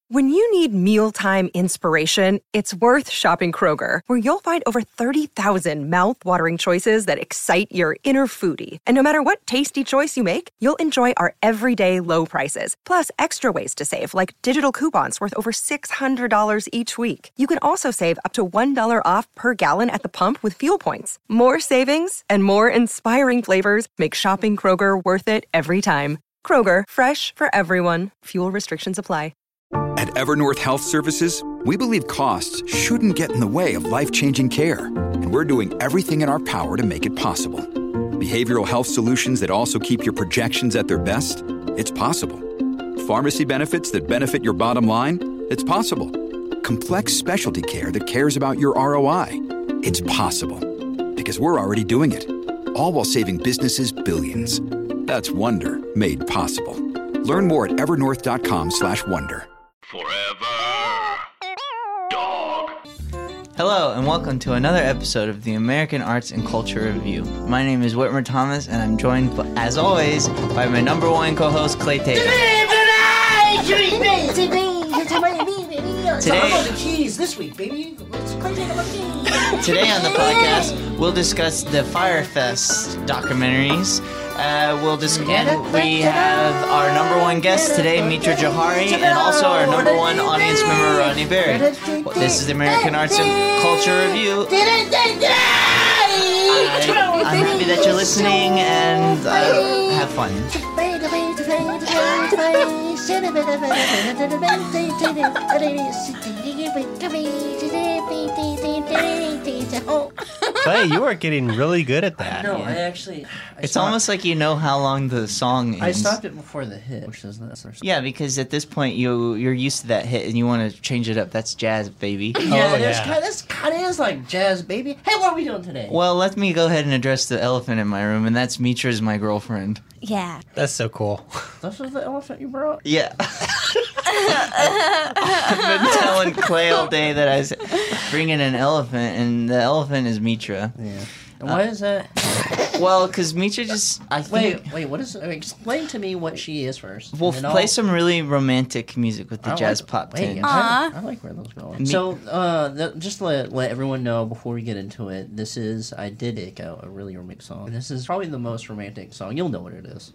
When you need mealtime inspiration, it's worth shopping Kroger, where you'll find over 30,000 mouth-watering choices that excite your inner foodie. And no matter what tasty choice you make, you'll enjoy our everyday low prices, plus extra ways to save, like digital coupons worth over $600 each week. You can also save up to $1 off per gallon at the pump with fuel points. More savings and more inspiring flavors make shopping Kroger worth it every time. Kroger, fresh for everyone. Fuel restrictions apply. At Evernorth Health Services, we believe costs shouldn't get in the way of life-changing care, and we're doing everything in our power to make it possible. Behavioral health solutions that also keep your projections at their best? It's possible. Pharmacy benefits that benefit your bottom line? It's possible. Complex specialty care that cares about your ROI? It's possible. Because we're already doing it. All while saving businesses billions. That's Wonder made possible. Learn more at evernorth.com/wonder. Forever Dog. Hello and welcome to another episode of the American Arts and Culture Review. My name is Whitmer Thomas and I'm joined, as always, by my number one co-host, Clay Tatum. Today, the keys this week, baby. Today on the podcast, we'll discuss the Firefest documentaries. We have our number one guest today, Mitra Johari, and also our number one audience member, Rodney Berry. This is the American Arts and Culture Review. I'm happy that you're listening, and have fun. Clay, you are getting really good at that. No, Yeah. It's stopped. almost like you know how long the song is. I stopped it before the hit, which is this. Yeah, because at this point you're used to that hit and you want to change it up. That's jazz, baby. Yeah, yeah. This kind of is like jazz, baby. Hey, what are we doing today? Well, let me go ahead and address the elephant in my room, and that's Mitra's my girlfriend. Yeah. That's so cool. This is the elephant you brought? Yeah. I've been telling Clay all day that I was bringing an elephant, and the elephant is Mitra. Yeah. And why is that? Well, because Mitra just... I think, Wait, what is... explain to me what she is first. We'll and then play I'll- some really romantic music with the I jazz like- pop wait, tinge. I like where those going. So, just to let everyone know before we get into it, this is I Did It, a really romantic song. This is probably the most romantic song. You'll know what it is.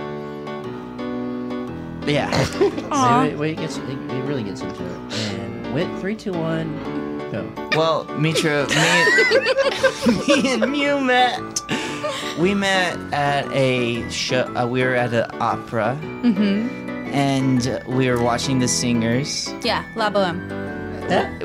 Yeah. Wait, it really gets into it. And wait, 3, 2, 1, go. Well, Mitra, me and you met. We met at a show. We were at an opera. Mm-hmm. And we were watching the singers. Yeah, La Boheme. At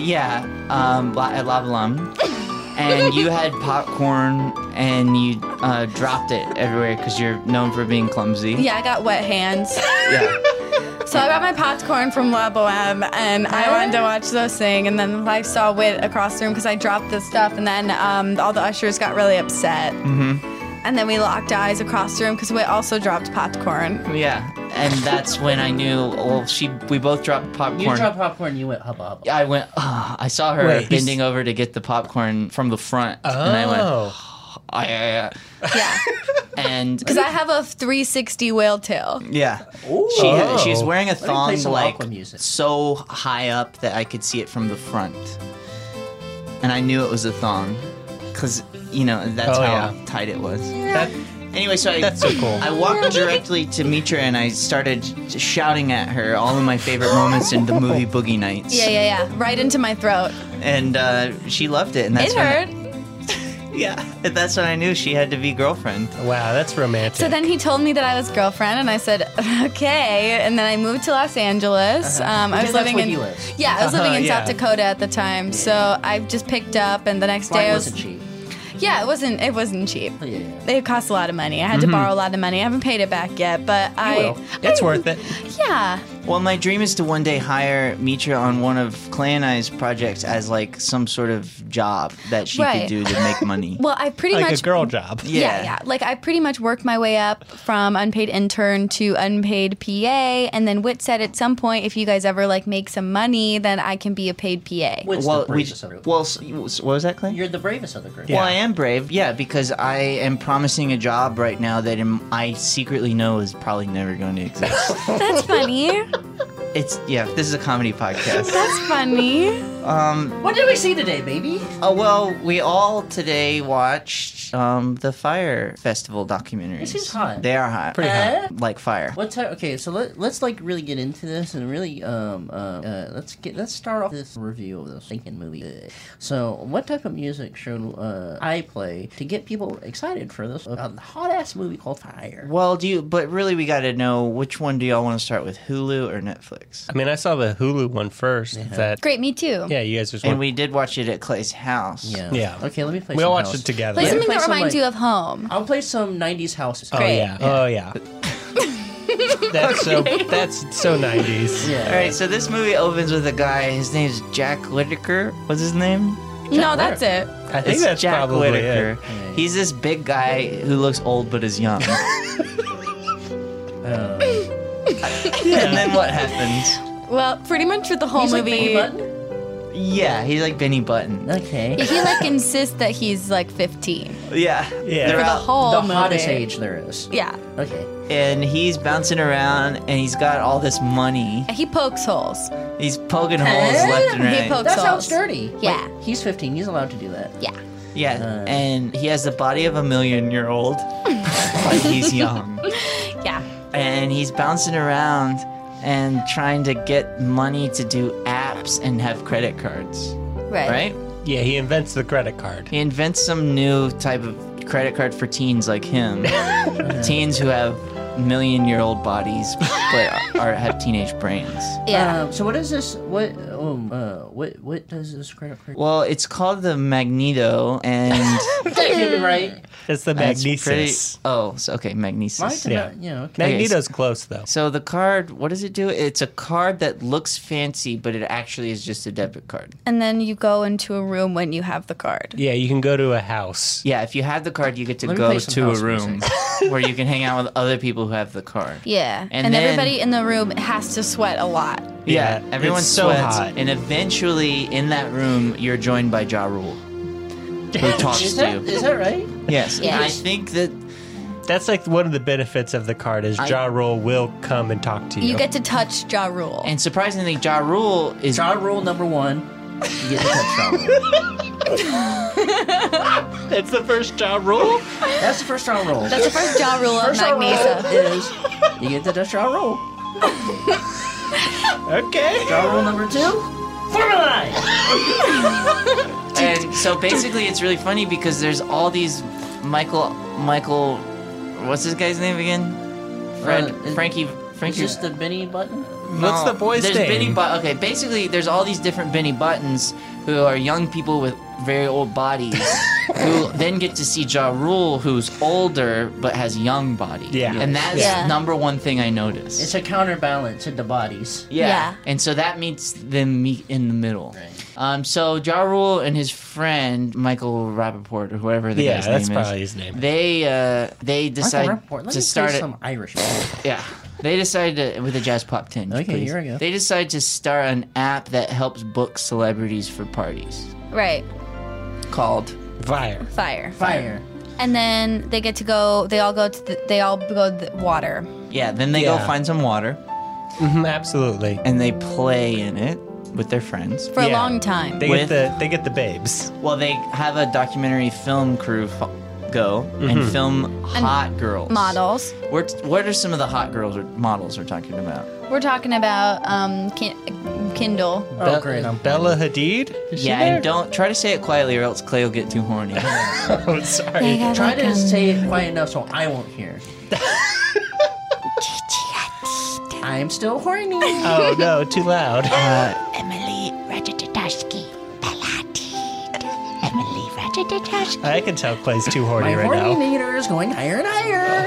La Boheme. And you had popcorn and you dropped it everywhere because you're known for being clumsy. Yeah, I got wet hands. Yeah. So I got my popcorn from La Boheme, and I wanted to watch those sing, and then I saw Whit across the room because I dropped the stuff, and then all the ushers got really upset. Mm-hmm. And then we locked eyes across the room because Whit also dropped popcorn. Yeah. And that's when I knew, we both dropped popcorn. You dropped popcorn, you went hubba hubba. I went, I saw her bending over to get the popcorn from the front. Oh. And I went, yeah. And Because I have a 360 whale tail. yeah, Ooh. she's wearing a Let me play thong some like Aqua music. so high up that I could see it from the front, and I knew it was a thong because that's how tight it was. Anyway, That's so cool. I walked directly to Mitra and I started shouting at her all of my favorite moments in the movie Boogie Nights. Yeah. Right into my throat. And she loved it, and that's It hurt. and that's when I knew she had to be girlfriend. Wow, that's romantic. So then he told me that I was girlfriend, and I said, okay. And then I moved to Los Angeles. I was Because living that's where in he lives. Yeah, I was living in yeah. South Dakota at the time. So I just picked up, and the next day Flight I was wasn't cheap. Yeah, it wasn't cheap. Yeah. It cost a lot of money. I had to borrow a lot of money. I haven't paid it back yet, but It's worth it. Yeah. Well, my dream is to one day hire Mitra on one of Clay and I's projects as like some sort of job that she Right. could do to make money. Well, I pretty Like much a girl job. Yeah. Like I pretty much worked my way up from unpaid intern to unpaid PA, and then Whit said at some point, if you guys ever like make some money, then I can be a paid PA. Whit's Well, the bravest of the group. what was that, Clay? You're the bravest of the group. Yeah. Well, I am brave, yeah, because I am promising a job right now that I secretly know is probably never going to exist. That's funny. This is a comedy podcast. That's funny. What did we see today, baby? Well, we all today watched the Fire Festival documentaries. This is hot. They are hot. Pretty hot. Like fire. What type? Okay, so let's like really get into this and really let's start off this review of this thinking movie. So, what type of music should I play to get people excited for this hot ass movie called Fire? Well, but really we got to know which one do y'all want to start with, Hulu or Netflix? I mean, I saw the Hulu one first. That Great, me too. yeah, you guys just And went. we did watch it at Clay's house. Yeah. Okay, let me play. We some all watched house. it together. Play Yeah. something Play that some, reminds like- you of home. I'll play some '90s house. Oh Great. yeah. Oh yeah. That's so 90s. Yeah. All right, so this movie opens with a guy. His name's Jack Whitaker. What's his name? No, that's it. I think It's that's Jack probably Whitaker. it. He's this big guy who looks old but is young. And then what happens? Well, pretty much with the whole He's like movie. Benny Button? Yeah, he's like Benny Button. Okay. He like insists that he's like 15 Yeah. Yeah. They're for the out- whole The movie. hottest age there is. Yeah, Okay. And he's bouncing around and he's got all this money. he pokes holes. He's poking holes left and He right. pokes That sounds holes. dirty. Yeah. Like, he's 15. He's allowed to do that. Yeah, Yeah, and he has the body of a 1,000,000-year-old. Like he's young. yeah. And he's bouncing around and trying to get money to do apps and have credit cards. Right? Yeah, he invents the credit card. He invents some new type of credit card for teens like him. Teens who have 1,000,000-year-old bodies but have teenage brains. Yeah. So what is this? What does this credit card? Well, it's called the Magneto, and That can't be right. It's the that's Magnesis. Okay, Magnesis. Right? Yeah. Yeah. Okay. Magneto's close though. So the card, what does it do? It's a card that looks fancy, but it actually is just a debit card. And then you go into a room when you have the card. Yeah, you can go to a house. Yeah, if you have the card, you get to Let me go play some to a house room where you can hang out with other people who have the card. Yeah, And and then- everybody in the room has to sweat a lot. Yeah, Yeah, everyone it's so sweats, hot. and eventually in that room, you're joined by Ja Rule, who talks Is to that, you. is that right? Yes, Yeah. I think that That's like one of the benefits of the card is Ja Rule will come and talk to you. You get to touch Ja Rule. and surprisingly, Ja Rule is Ja Rule number 1. You get to touch Ja Rule. It's the first Ja Rule? That's the first Ja Rule. That's the first Ja Rule of First Ja Rule Magnesa. is you get to touch Ja Rule. Okay. Ja Rule number 2. Formalize. And so basically, it's really funny because there's all these Michael, what's this guy's name again? Frankie. Is this the Benny Button? What's the boy's there's name? Benny okay, basically, there's all these different Benny Buttons who are young people with very old bodies who then get to see Ja Rule, who's older but has young body. Yeah. And that's Yeah. number one thing I noticed. It's a counterbalance in the bodies. Yeah. And so that meets them meet in the middle. So Ja Rule and his friend Michael Rappaport or whoever the Yeah, guy's that's name is. probably his name. They decide Let to me start play it. some Irish. Yeah. They decide to, with a jazz pop tinge. Okay, please. here we go. They decide to start an app that helps book celebrities for parties Right. called Fire. Fire. Fire. And then they get to go. They all go to the water. Yeah, then they go Yeah. find some water Mhm, absolutely. and they play in it with their friends. For a Yeah. long time. They With- get the babes. Well, they have a documentary film crew go and film hot girls. Models. What are some of the hot girls or models we're talking about? We're talking about Kindle. Oh, great. Bella Hadid? Is she Yeah, there? and don't try to say it quietly or else Clay will get too horny. Oh, sorry. Try to say it quiet enough so I won't hear. I'm still horny. Oh no, too loud. Emily Ratajkowski. Emily Ratajkowski. I can tell Clay's too horny My right horny now. meter is going higher and higher.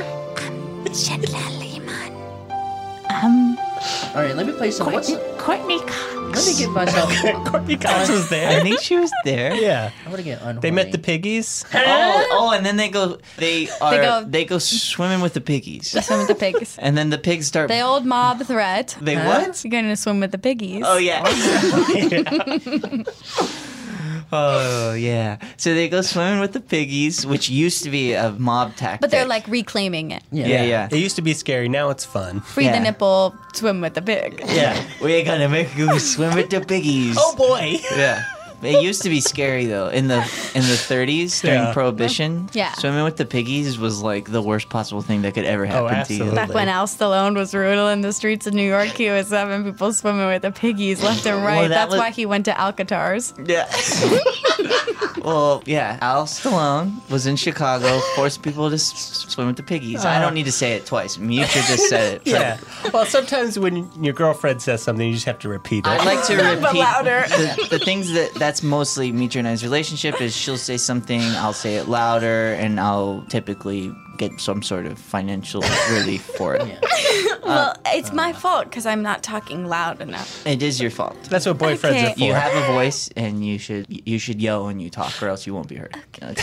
All right, let me play some. Courtney Cox. Let me get myself. Courtney Cox was I there. think she was there. Yeah. I'm gonna get unhorny. They met the piggies. Oh, and then they go go- swimming with the piggies. Swim with the pigs. And then the pigs start The old mob threat. They what? You're going to swim with the piggies. Oh yeah. Oh, yeah. So they go swimming with the piggies, which used to be a mob tactic. But they're like reclaiming it. Yeah. It used to be scary. Now it's fun. Free Yeah. the nipple, swim with the pig. Yeah. We're gonna make you swim with the piggies. Oh boy. Yeah. It used to be scary though. In the 30s during Yeah. Prohibition, Yeah. swimming with the piggies was like the worst possible thing that could ever happen to you. absolutely. Back when Al Stallone was ruling the streets of New York, he was having people swimming with the piggies left and right. Well, that That's was- why he went to Alcatraz. Yeah. Well, yeah. Al Stallone was in Chicago, forced people to swim with the piggies. I don't need to say it twice. Mutual just said it. Yeah. Well, sometimes when your girlfriend says something, you just have to repeat it. I'd like to repeat louder. the things that's mostly Mitra and I's relationship is she'll say something, I'll say it louder, and I'll typically get some sort of financial relief for it. Well, it's my fault because I'm not talking loud enough. It is your fault. That's what boyfriends Okay. are for. You have a voice, and you should yell when you talk, or else you won't be heard. Okay.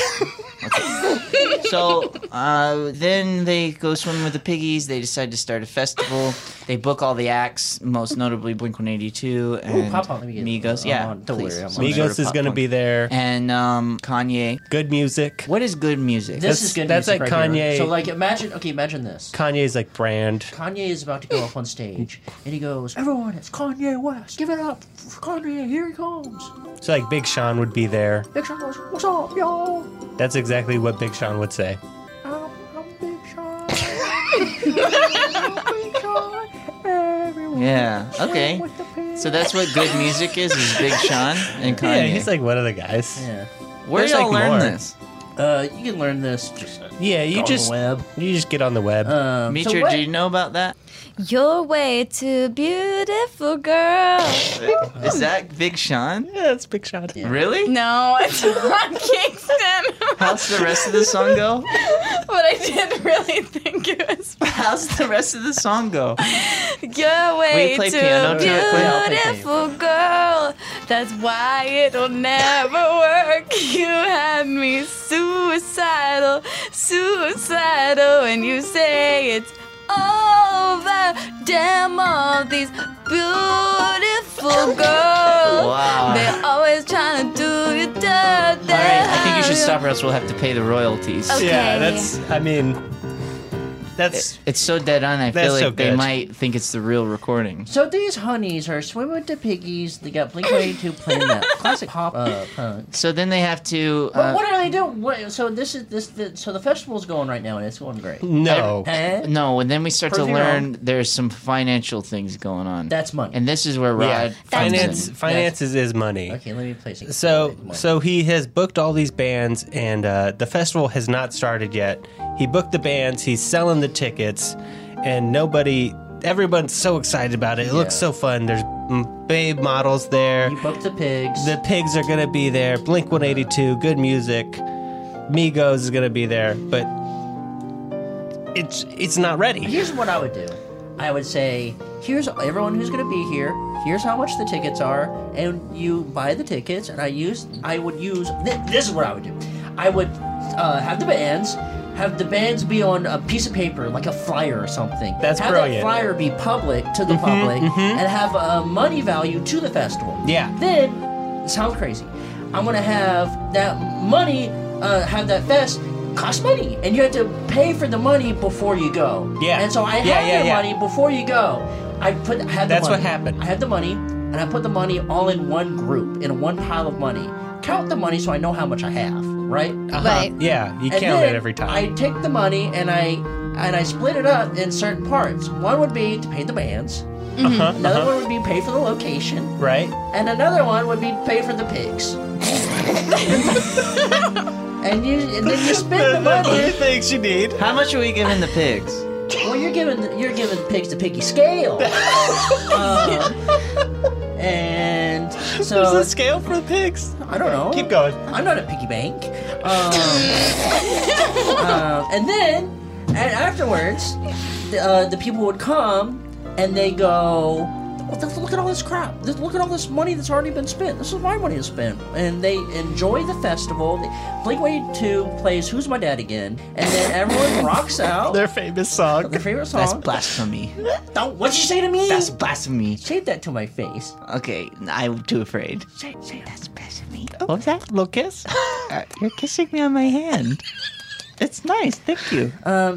So then they go swimming with the piggies. They decide to start a festival. They book all the acts, most notably Blink-182 and Pop-Punk, let me get- Migos. Yeah, don't please. worry, I'm Some on sort Migos of is going to pop-punk. be there. And Kanye. Good music. What is good music? This is good. That's music like right here. Kanye. So like imagine this. Kanye's like brand. Kanye is about to go up on stage, and he goes, "Everyone, it's Kanye West. Give it up for Kanye. Here he comes." So like Big Sean would be there. Big Sean goes, "What's up, y'all? That's exactly what Big Sean would say. I'm Big Sean. I'm Big Sean. Everyone, Yeah. Okay. with the pig." So that's what good music is Big Sean and Kanye. Yeah, he's like one of the guys. Yeah. Where there's y'all like learn more. this? You can learn this just Yeah, you on just the web. you just get on the web. Mitra, what- do you know about that? You're way too beautiful, girl. Is that Big Sean? yeah, it's Big Sean. Really? No, it's not Kingston. How's the rest of the song go? But I did really think it was. How's the rest of the song go? You're way play too piano to it? I'll play beautiful, girl. That's why it'll never work. You have me suicidal, and you say it's over. Damn all these beautiful girls. Wow. They're always trying to do you dirty. All right, I think you should stop or else we'll have to pay the royalties. Okay. Yeah, that's It's so dead on, I That's feel like so they good. might think it's the real recording. So these honeys are swimming with the piggies. They got Blink-182 playing that classic pop punk. So then they have to. But what do they do? So the festival's going right now, and it's going great. no. Huh? No, and then we start to Prove me learn wrong. there's some financial things going on. That's money. And this is where Rod. Yeah, comes finance in. finances is money. Okay, let me play some. So he has booked all these bands, and the festival has not started yet. He booked the bands, he's selling the tickets, and everyone's so excited about it. It looks so fun. There's babe models there. You booked the pigs. The pigs are gonna be there. Blink-182, good music. Migos is gonna be there, but it's not ready. Here's what I would do. I would say, here's everyone who's going to be here. Here's how much the tickets are, and you buy the tickets. And I would use. This is what I would do. I would have the bands. Have the bands be on a piece of paper, like a flyer or something. That's have brilliant. That flyer be public to the public, and have a money value to the festival. Yeah. Then, it sounds crazy. I'm gonna have that money, have that fest cost money, and you have to pay for the money before you go. Yeah. And so I have your money before you go. Have the That's money. what happened. I have the money, and I put the money all in one group, in one pile of money. Count the money so I know how much I have, right? Right. Yeah, you And count then it every time. I take the money and I split it up in certain parts. One would be to pay the bands. Another one would be pay for the location. Right? And another one would be pay for the pigs. and then you spend the money. things you need. How much are we giving the pigs? Well, you're giving pigs the piggy scale. And so There's a scale for the pigs. I don't know. Keep going. I'm not a piggy bank. And then, and afterwards, the people would come and they go, look at all this crap. Look at all this money that's already been spent. This is my money to spend. And they enjoy the festival. Blink-182 plays Who's My Dad Again. And then everyone rocks out Their famous song. their favorite That's song. blasphemy. What'd you say to me? That's blasphemy. Say that to my face. Okay, I'm too afraid. Say that's blasphemy. kissing me. What was that? Little kiss. You're kissing me on my hand. It's nice. Thank you.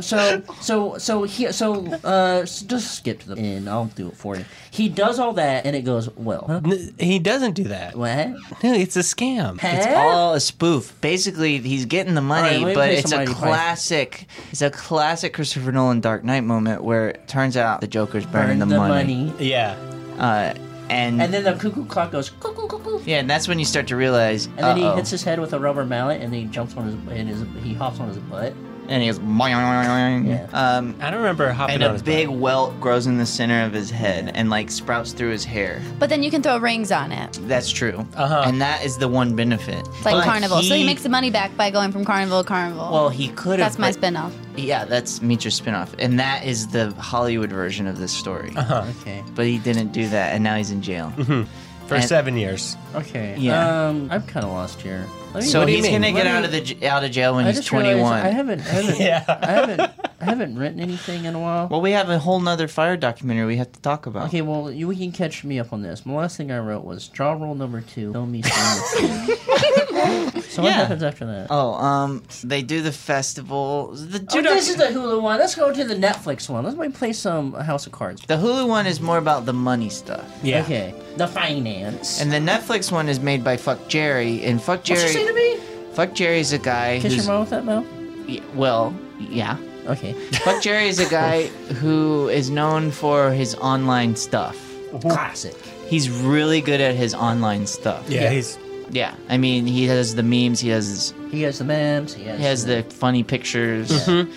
Just skip to the end. I'll do it for you. He does all that, and it goes well. Huh? He doesn't do that. What? No, it's a scam. It's all a spoof. Basically, he's getting the money, All right, let me but play it's some a Mighty classic. It's a classic Christopher Nolan Dark Knight moment where it turns out the Joker's burning Burn the money. Yeah. And And then the cuckoo clock goes cuckoo cuckoo. yeah, and that's when you start to realize. And then he hits his head with a rubber mallet, and then he jumps on he hops on his butt. and he goes. Boing. Yeah. I don't remember hopping And on a his big butt. welt grows in the center of his head and like sprouts through his hair. But then you can throw rings on it, That's true. Uh-huh. And that is the one benefit. like But Carnival. So he makes the money back by going from Carnival to Carnival. Well, he could have. That's my spinoff. Yeah, that's Mietra's spinoff, and that is the Hollywood version of this story. Okay. But he didn't do that, and now he's in jail. For and- 7 years. Okay. Yeah. I'm kind of lost here. Let me- So What do you he's mean? gonna get Let out me- of jail when I he's just realized 21. I haven't Yeah. I haven't written anything in a while. Well, we have a whole nother fire documentary we have to talk about. Okay, well, we can catch me up on this. The last thing I wrote was draw rule number 2. Film me seeing the film. So what happens after that? Oh, they do the festival. This is the Hulu one. Let's go to the Netflix one. Let's play some House of Cards. The Hulu one is more about the money stuff. Yeah. Okay. The finance. And the Netflix one is made by Fuck Jerry, and Fuck What'd you say to Jerry. me? Fuck Jerry's a guy Kiss your who's mom with that mouth? well, yeah. Okay. Fuck Jerry is a guy who is known for his online stuff. Classic. He's really good at his online stuff. Yeah, he's... Yeah, I mean, he has the memes, he has He has the memes. He the funny pictures.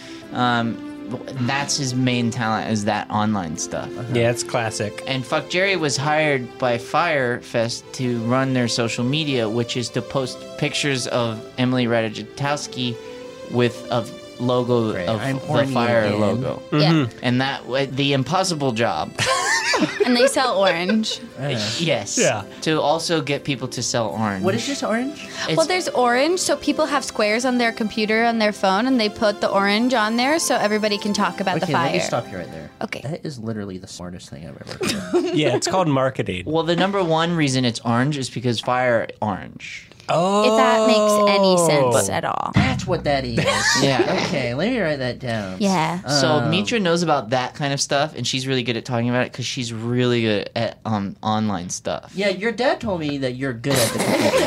That's his main talent, is that online stuff. Yeah, it's classic. And Fuck Jerry was hired by Firefest to run their social media, which is to post pictures of Emily Ratajkowski with a logo Great. of I'm the horny Fire again. logo. Yeah. And that the impossible job. And they sell orange. Yes. Yeah. To also get people to sell orange. What is this orange? Well, there's orange, so people have squares on their computer, on their phone, and they put the orange on there so everybody can talk about the Okay, fire. let me stop you right there. Okay. That is literally the smartest thing I've ever heard. Yeah, it's called marketing. Well, the number one reason it's orange is because fire orange. Oh. If that makes any sense at all. That's what that is. Yeah. Okay, let me write that down. Yeah. So Mietra knows about that kind of stuff, and she's really good at talking about it because she's really good at online stuff. Yeah, your dad told me that you're good at the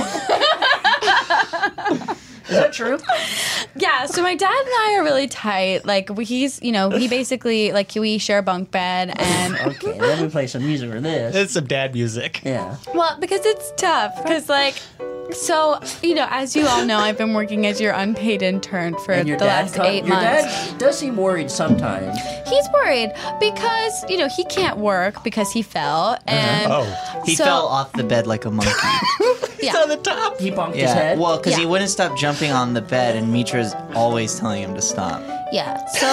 computer. Is that true? Yeah, so my dad and I are really tight. Like, he's, he basically, like, we share a bunk bed, and, Okay, let me play some music for this. It's some dad music. Yeah. well, because it's tough, because, like, so, as you all know, I've been working as your unpaid intern for And the your dad last 8 your months. dad does seem worried sometimes. He's worried because, he can't work because he fell, and He so- fell off the bed like a monkey. yeah. On the top. He bonked his head. Well, because he Yeah. wouldn't stop jumping on the bed, and Mitra's always telling him to stop. Yeah. So,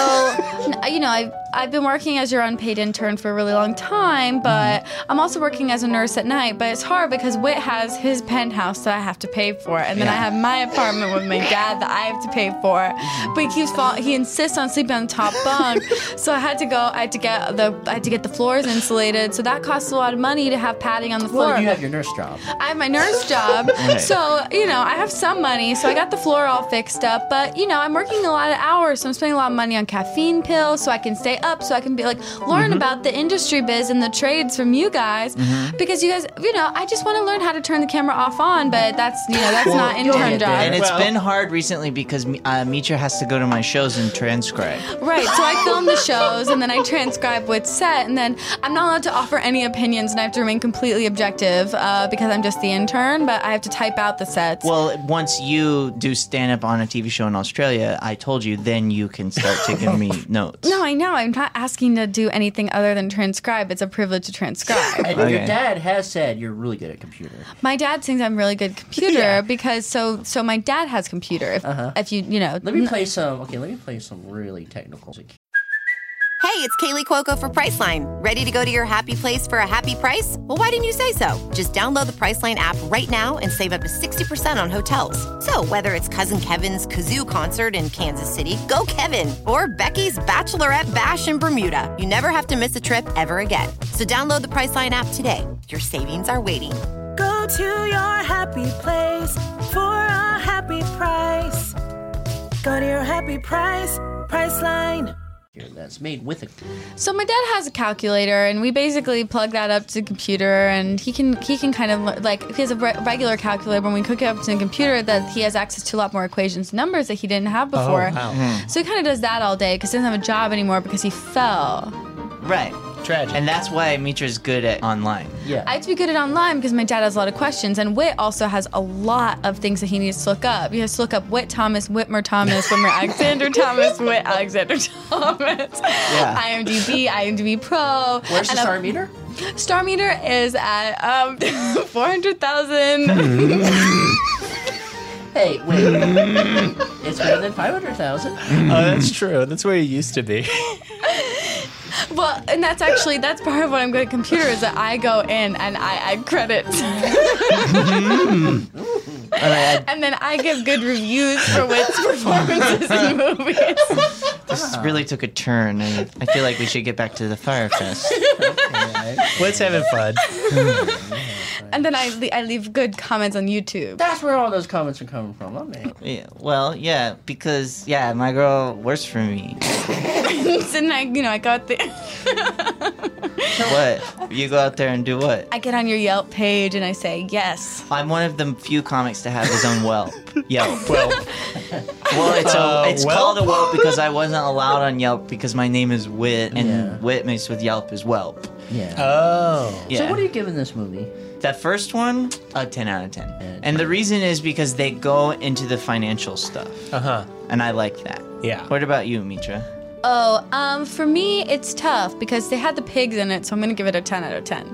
I've been working as your unpaid intern for a really long time, but I'm also working as a nurse at night. But it's hard because Whit has his penthouse that I have to pay for, and then I have my apartment with my dad that I have to pay for. But he insists on sleeping on the top bunk, so I had to get the floors insulated. So that costs a lot of money to have padding on the floor. Well, you have your nurse job. I have my nurse job, so I have some money, so I got the floor all fixed up. But I'm working a lot of hours, so I'm spending a lot of money on caffeine pills, so I can stay up, so I can be learn about the industry biz and the trades from you guys, because you guys, I just want to learn how to turn the camera off on, but that's not you'll intern get job. there. And it's Well- been hard recently because Mitra has to go to my shows and transcribe. Right, so I film the shows and then I transcribe with set, and then I'm not allowed to offer any opinions, and I have to remain completely objective because I'm just the intern, but I have to type out the sets. Well, once you do stand-up on a TV show in Australia, I told you, then you can start taking me notes. No, I know. I'm not asking to do anything other than transcribe. It's a privilege to transcribe. And Okay. your dad has said you're really good at computer. My dad thinks I'm really good computer because so my dad has computer. If you Let me play some. Okay, let me play some really technical music. Hey, it's Kaylee Cuoco for Priceline. Ready to go to your happy place for a happy price? Well, why didn't you say so? Just download the Priceline app right now and save up to 60% on hotels. So whether it's Cousin Kevin's Kazoo Concert in Kansas City, go Kevin, or Becky's Bachelorette Bash in Bermuda, you never have to miss a trip ever again. So download the Priceline app today. Your savings are waiting. Go to your happy place for a happy price. Go to your happy price, Priceline. That's made with a... So my dad has a calculator, and we basically plug that up to the computer, and he can kind of, like, he has a regular calculator. When we hook it up to the computer, that he has access to a lot more equations and numbers that he didn't have before. Oh, wow. So he kind of does that all day because he doesn't have a job anymore because he fell. Right. Tragic. And that's why Mitra's good at online. Yeah. I have to be good at online because my dad has a lot of questions, and Whit also has a lot of things that he needs to look up. He has to look up Whit Thomas, Whitmer Thomas, Whitmer Alexander Thomas, Whit Alexander Thomas. Yeah. IMDb Pro. Where's the star meter? Star meter is at 400,000. Hey, wait. It's better than 500,000. Oh, that's true. That's where you used to be. Well, and that's part of what I'm good at computer is that I go in and I add credits. And then I give good reviews for Whit's performances in movies. This really took a turn, and I feel like we should get back to the Firefest. Let's having fun. And then I leave good comments on YouTube. That's where all those comments are coming from, huh, man? Yeah, well, yeah, because, my girl works for me. And I got the... What? You go out there and do what? I get on your Yelp page and I say yes. I'm one of the few comics to have his own Yelp. Well, it's called a Whelp because I wasn't allowed on Yelp because my name is Whit, and Whit mixed with Yelp is Whelp. Yeah. oh. Yeah. So what are you giving this movie? That first one, a 10 out of 10. And the reason is because they go into the financial stuff. Uh-huh. And I like that. Yeah. What about you, Mitra? Oh, for me, it's tough because they had the pigs in it, so I'm going to give it a 10 out of 10.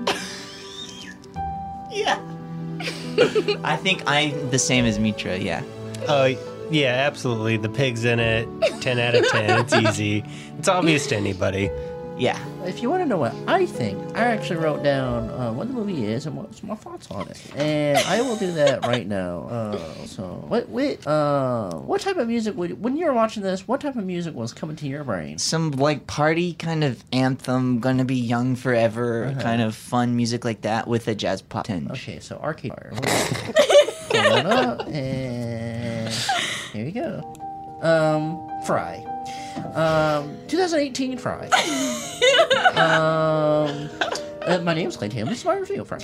Yeah. I think I'm the same as Mitra, yeah. Oh, yeah, absolutely. The pig's in it. 10 out of 10. It's easy. It's obvious to anybody. Yeah. If you want to know what I think, I actually wrote down what the movie is and what's my thoughts on it, and I will do that right now. What type of music when you were watching this? What type of music was coming to your brain? Some, party kind of anthem, Gonna Be Young Forever, kind of fun music like that with a jazz pop tinge. Okay, so Arcade Fire. Pull it up, and here you go. Fry. 2018 Fry. My name's Clay Taylor. This is my review, Fry.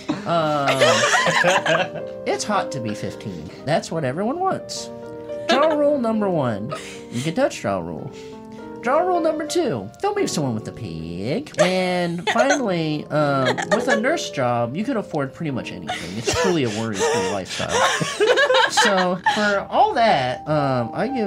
It's hot to be 15. That's what everyone wants. Draw rule number 1. You can touch draw rule. Draw rule number 2. Don't be someone with a pig. And finally, with a nurse job, you can afford pretty much anything. It's truly a worry-free lifestyle. So for all that, I give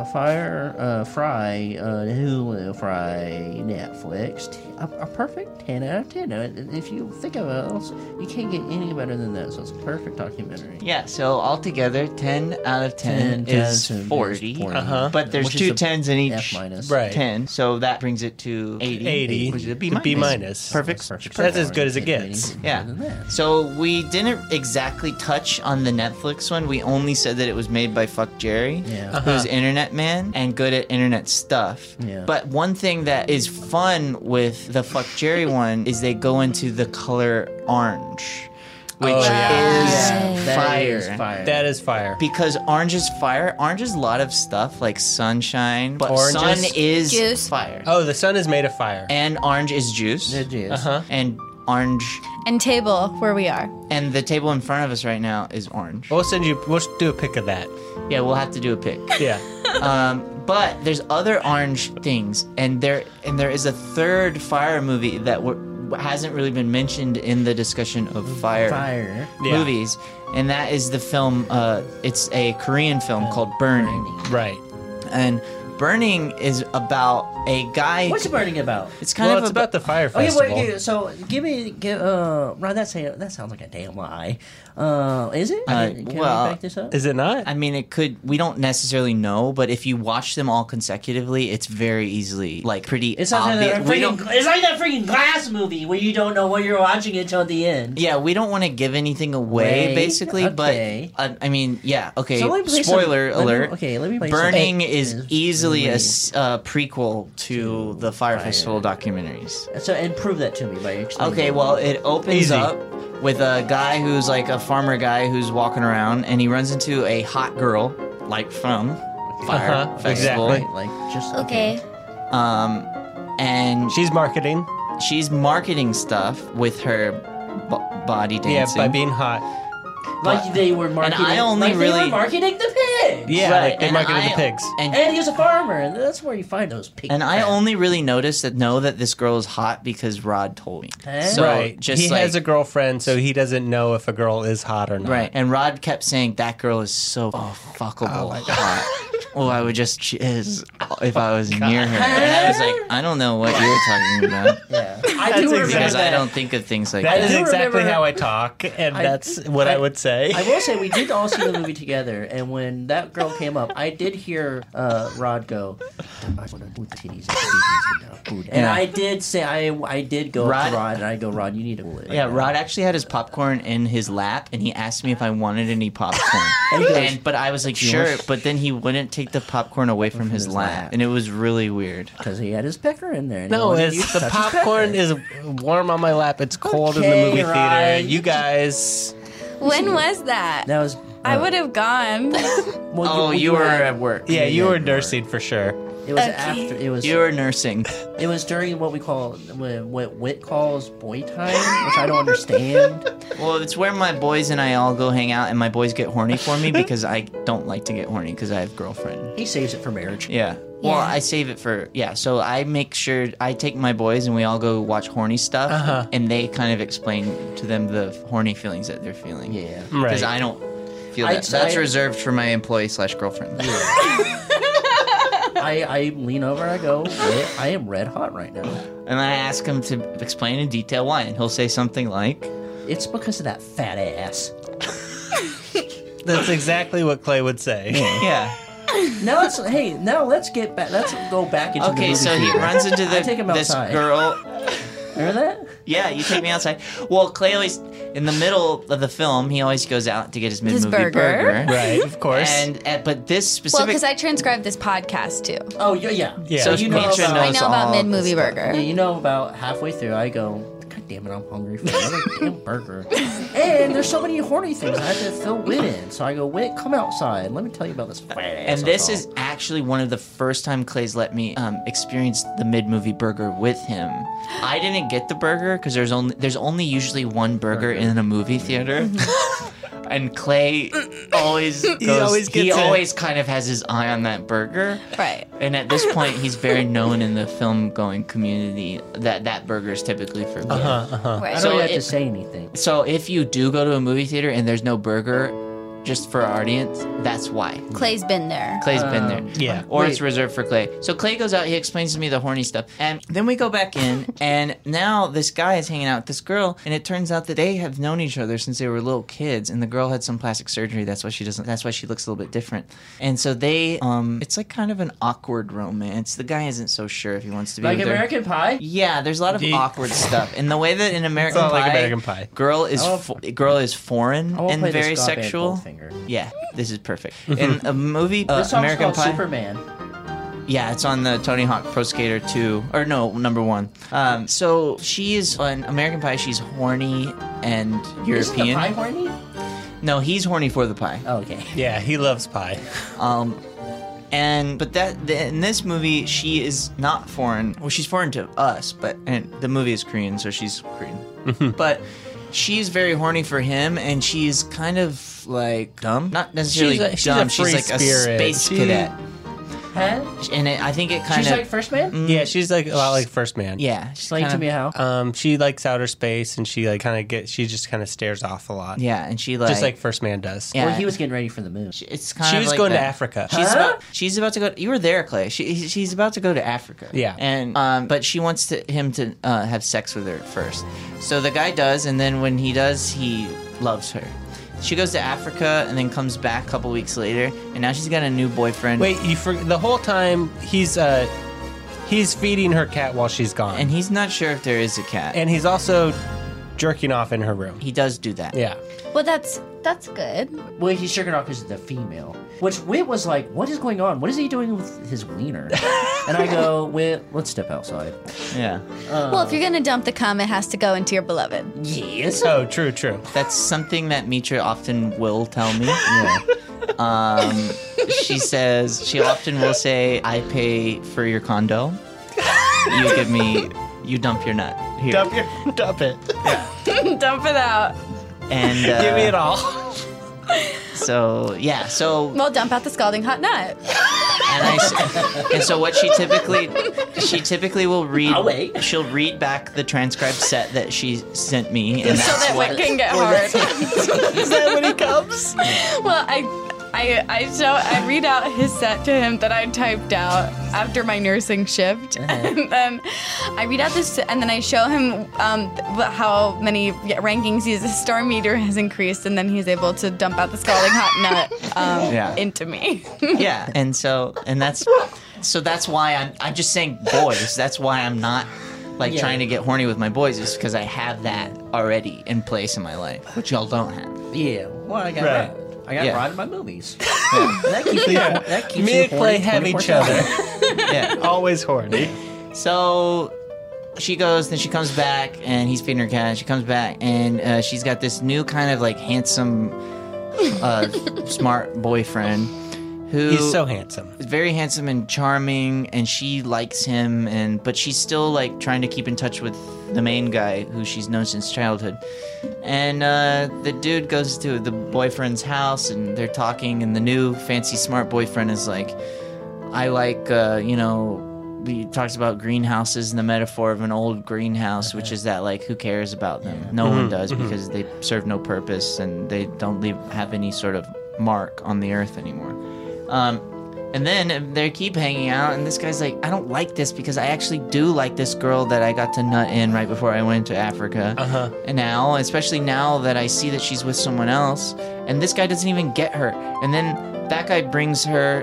Fry, Hulu, Fry, Netflix a perfect 10 out of 10. If you think of it else, you can't get any better than that. So it's a perfect documentary. Yeah, so altogether, 10 out of 10 is 40. Uh-huh. But there's Which two is a 10s in each F minus. Right. 10, so that brings it to 80. 80. Which is a B The minus. B minus. Perfect. That's as good as it gets. Yeah. So we didn't exactly touch on the Netflix one. We only said that it was made by Fuck Jerry, Yeah. who's Internet Man and good at internet stuff. Yeah. But one thing that is fun with the Fuck Jerry one is they go into the color orange, which is That fire. is fire. That is fire. Because orange is fire. Orange is a lot of stuff like sunshine, but Orange sun is- is Juice. fire. Oh, the sun is made of fire. And orange is juice. It is. Uh-huh. And orange, And table, where we are. and the table in front of us right now is orange. We'll do a pic of that. Yeah, we'll have to do a pic. Yeah. But there's other orange things, and there is a third fire movie that hasn't really been mentioned in the discussion of fire Yeah. movies, and that is the film. It's a Korean film called Burning, Right. and Burning is about a guy. What's Burning about? It's kind Well, of it's about the fire Okay, festival. wait, so Ron, that sounds like a damn lie. Is it? Can well, we back this up? Is it not? I mean, it could. We don't necessarily know, but if you watch them all consecutively, it's very easily pretty It's like obvious. it's like that freaking Glass movie where you don't know what you're watching until the end. Yeah, we don't want to give anything away, Right. basically. Okay. But I mean, yeah, okay. So let me play Spoiler alert. let me play Burning some- is easily a prequel to the Fire Festival documentaries. So and prove that to me by explaining. Okay, well, it opens Easy. up with a guy who's like a farmer guy who's walking around, and he runs into a hot girl, like from Fire Festival. Exactly. Like, just Okay. And She's marketing. she's marketing stuff with her body dancing. Yeah, by being hot. Like they were marketing. I only like they really- were marketing the pig. Yeah, Right, like they and marketed the I- pigs. And And he was a farmer, and that's where you find those pigs. And I only really noticed that this girl is hot because Rod told me. So Right. just he like, has a girlfriend, so he doesn't know if a girl is hot or not. right. And Rod kept saying that girl is so fuckable hot. Oh, I would just jizz if I was near her. And I was like, I don't know what you're talking about Yeah, I That's do remember because that. I don't think of things like That that. is do exactly remember- how I talk, and that's what I would say. I will say we did all see the movie together, and when that girl came up, I did hear Rod go, "I want to put the titties and the food." And Yeah. I did say, I did go up Rod- to Rod, and I go, Rod, you need to pull it. Yeah, Rod actually had his popcorn in his lap, and he asked me if I wanted any popcorn. And he goes, But I was like, sure. But then he wouldn't take the popcorn away from his lap, and it was really weird. because he had his pecker in there. And No, he wanted you it's to the touch his popcorn pecker. is warm on my lap. It's cold in the Okay, movie Rod. theater. You guys, When was that? That was. I would have gone. Well, Oh, you were at work. yeah, you yeah, were you nursing for sure. It was Okay. after. It was. You were nursing. It was during what we call what Wit calls boy time, which I don't understand. Well, it's where my boys and I all go hang out, and my boys get horny for me because I don't like to get horny because I have a girlfriend. He saves it for marriage. Yeah. Well, Yeah. I save it for so I make sure I take my boys and we all go watch horny stuff, and they kind of explain to them the horny feelings that they're feeling. Yeah. Because Right. I don't feel I- that. That's I- reserved for my employee/girlfriend. I lean over and I go, I am red hot right now. And I ask him to explain in detail why, and he'll say something like, It's because of that fat ass. That's exactly what Clay would say. "Yeah." Now let's get back. Let's go back into the Okay, movie so he theater. runs into I take him this outside. girl. Remember that? Yeah, you take me outside. Well, Clay always, in the middle of the film, he always goes out to get his mid-movie burger. Right, of course. And but this Well, specific, because I transcribed this podcast too. Oh yeah. Yeah. so you know Mitra about- knows I know about all Mid this Movie stuff. Burger. Yeah, you know, about halfway through, I go, God damn it, I'm hungry for another damn burger. And there's so many horny things I have to fill Wit in. So I go, Wit, come outside. Let me tell you about this fat ass. And I this saw." is actually one of the first time Clay's let me experience the mid-movie burger with him. I didn't get the burger because there's only usually one burger in a movie theater. And Clay always goes, he always kind of has his eye on that burger. Right. And at this point, he's very known in the film-going community that burger is typically for me. Right. I don't So have to it- say anything. So if you do go to a movie theater and there's no burger, just for our audience, that's why. Clay's been there. Clay's been there. yeah. Or it's reserved for Clay. So Clay goes out, he explains to me the horny stuff. And then we go back in, and now this guy is hanging out with this girl, and it turns out that they have known each other since they were little kids, and the girl had some plastic surgery, that's why she looks a little bit different. And so they it's like kind of an awkward romance. The guy isn't so sure if he wants to be Like with her. American Pie? Yeah, there's a lot of awkward stuff. And the way that in American all Pie, like American Pie. girl is foreign I won't and play very the Scott Van sexual. Goldfinger. Yeah, this is perfect. In a movie, This song's American called Pie. Superman. Yeah, it's on the Tony Hawk Pro Skater 2, or no, number 1. So she is on American Pie. She's horny and Isn't the European. pie horny? No, he's horny for the pie. Oh, okay. Yeah, he loves pie. In this movie, she is not foreign. Well, she's foreign to us, and the movie is Korean, so she's Korean. But she's very horny for him, and she's kind of like dumb. Not necessarily She's a dumb. free She's like spirit. a space cadet. Huh? And I think it kind She's of. like First Man? Yeah, she's like a lot like First Man. yeah. She's Explain kind to of- me how. She likes outer space, and she like she just kind of stares off a lot. Yeah, and she like. just like First Man does. Yeah. Well, he was getting ready for the moon. It's kind She of was like going to that. Africa. She's about to go. You were there, Clay. She's about to go to Africa. Yeah. And but she wants him to have sex with her first. So the guy does, and then when he does, he loves her. She goes to Africa and then comes back a couple weeks later, and now she's got a new boyfriend. Wait, the whole time he's feeding her cat while she's gone, And he's not sure if there is a cat. and he's also jerking off in her room. He does do that. Yeah. Well, that's good. Well, he's jerking off because of the female. Which Wit was like, what is going on? What is he doing with his wiener? And I go, well, let's step outside. Yeah. Well, if you're gonna dump the cum, it has to go into your beloved. Yes. Oh, true, true. That's something that Mitra often will tell me. Yeah. She often will say, I pay for your condo. You dump your nut here. Dump it. Dump it out. And Give me it all. So Well, dump out the scalding hot nut. and so what she typically will read. I'll wait. She'll read back the transcribed set that she sent me, and So that's that what. it can get hard. Is that when he comes? Well, I read out his set to him that I typed out after my nursing shift, and then I read out this, and then I show him how many rankings his star meter has increased, and then he's able to dump out the scalding hot nut into me. Yeah, and that's why I'm just saying boys. That's why I'm not trying to get horny with my boys, is because I have that already in place in my life, which y'all don't have. Yeah. Well, I got Right. I got Yeah. Rod in my movies. That keeps me. That keeps Me me and Clay horny have each 24/7. other. Yeah. Always horny. So she goes, then she comes back, and he's feeding her cat. She comes back, and she's got this new kind of handsome, smart boyfriend who He's so handsome. is very handsome and charming, and she likes him, but she's still trying to keep in touch with the main guy who she's known since childhood. And the dude goes to the boyfriend's house, and they're talking, and the new fancy smart boyfriend is like, I like, he talks about greenhouses and the metaphor of an old greenhouse, which is that who cares about them? No one does, because they serve no purpose, and they don't have any sort of mark on the earth anymore. And then they keep hanging out, and this guy's like, I don't like this because I actually do like this girl that I got to nut in right before I went to Africa. And now, especially now that I see that she's with someone else, and this guy doesn't even get her. And then that guy brings her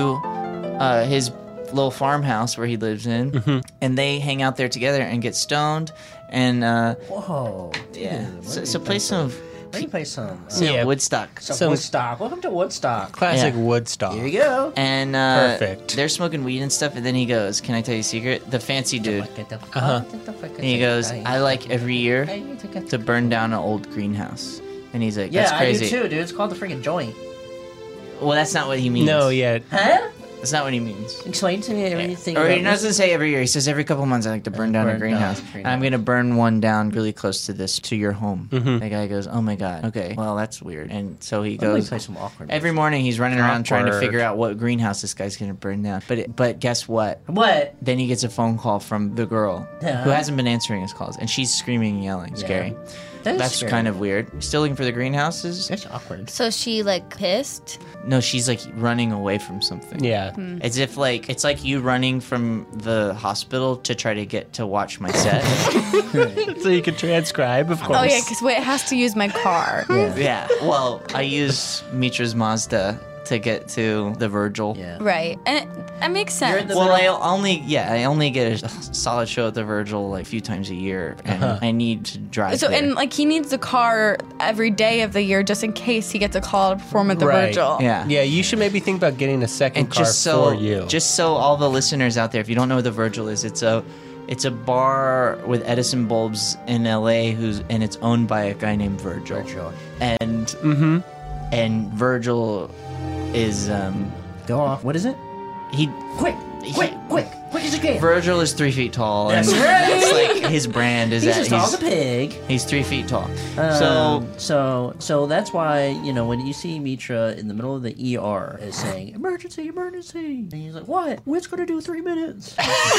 to his little farmhouse where he lives in, and they hang out there together and get stoned. And Whoa. yeah, Dude, so play some Let me play some. Yeah. Woodstock. Some Woodstock. Welcome to Woodstock. Classic Yeah. Woodstock. Here you go. And Perfect. they're smoking weed and stuff, and then he goes, "Can I tell you a secret?" The fancy dude. And he goes, "I like every year to burn down an old greenhouse." And he's like, "That's Yeah, crazy." I do too, dude. It's called the freaking joint. Well, that's not what he means. No, yeah. Huh? That's not what he means. Explain to me everything. Or he about doesn't say every year. He says every couple months I like to burn down a burn greenhouse. down a And I'm going to burn one down really close to your home. The guy goes, "Oh my God. Okay, well, that's weird." And so he Let me goes, play some awkward. every morning he's running around trying to Awkward. figure out what greenhouse this guy's going to burn down. But guess what? What? Then he gets a phone call from the girl Yeah. who hasn't been answering his calls. And she's screaming and yelling. Scary. That's scary. kind of weird. Still looking for the greenhouses? That's awkward. So she pissed. No, she's running away from something. Yeah. As if it's like you running from the hospital to try to get to watch my set. So you can transcribe, of course. Oh yeah, because it has to use my car. Yeah. Well, I use Mitra's Mazda to get to the Virgil. Yeah. Right, and it makes sense. Well, I only get a solid show at the Virgil a few times a year, and I need to drive So there. and he needs the car every day of the year just in case he gets a call to perform at the Right. Virgil. Yeah. Yeah, you should maybe think about getting a second And car for you. just so all the listeners out there, if you don't know what the Virgil is, it's a bar with Edison bulbs in LA and it's owned by a guy named Virgil. And and Virgil is Go off. What is it? he Quick as you can. Virgil is 3 feet tall. That's and right. It's his brand is He's that as tall as a pig. he's 3 feet tall. So that's why when you see Mitra in the middle of the ER is saying emergency, and he's like, "What? What's gonna do 3 minutes?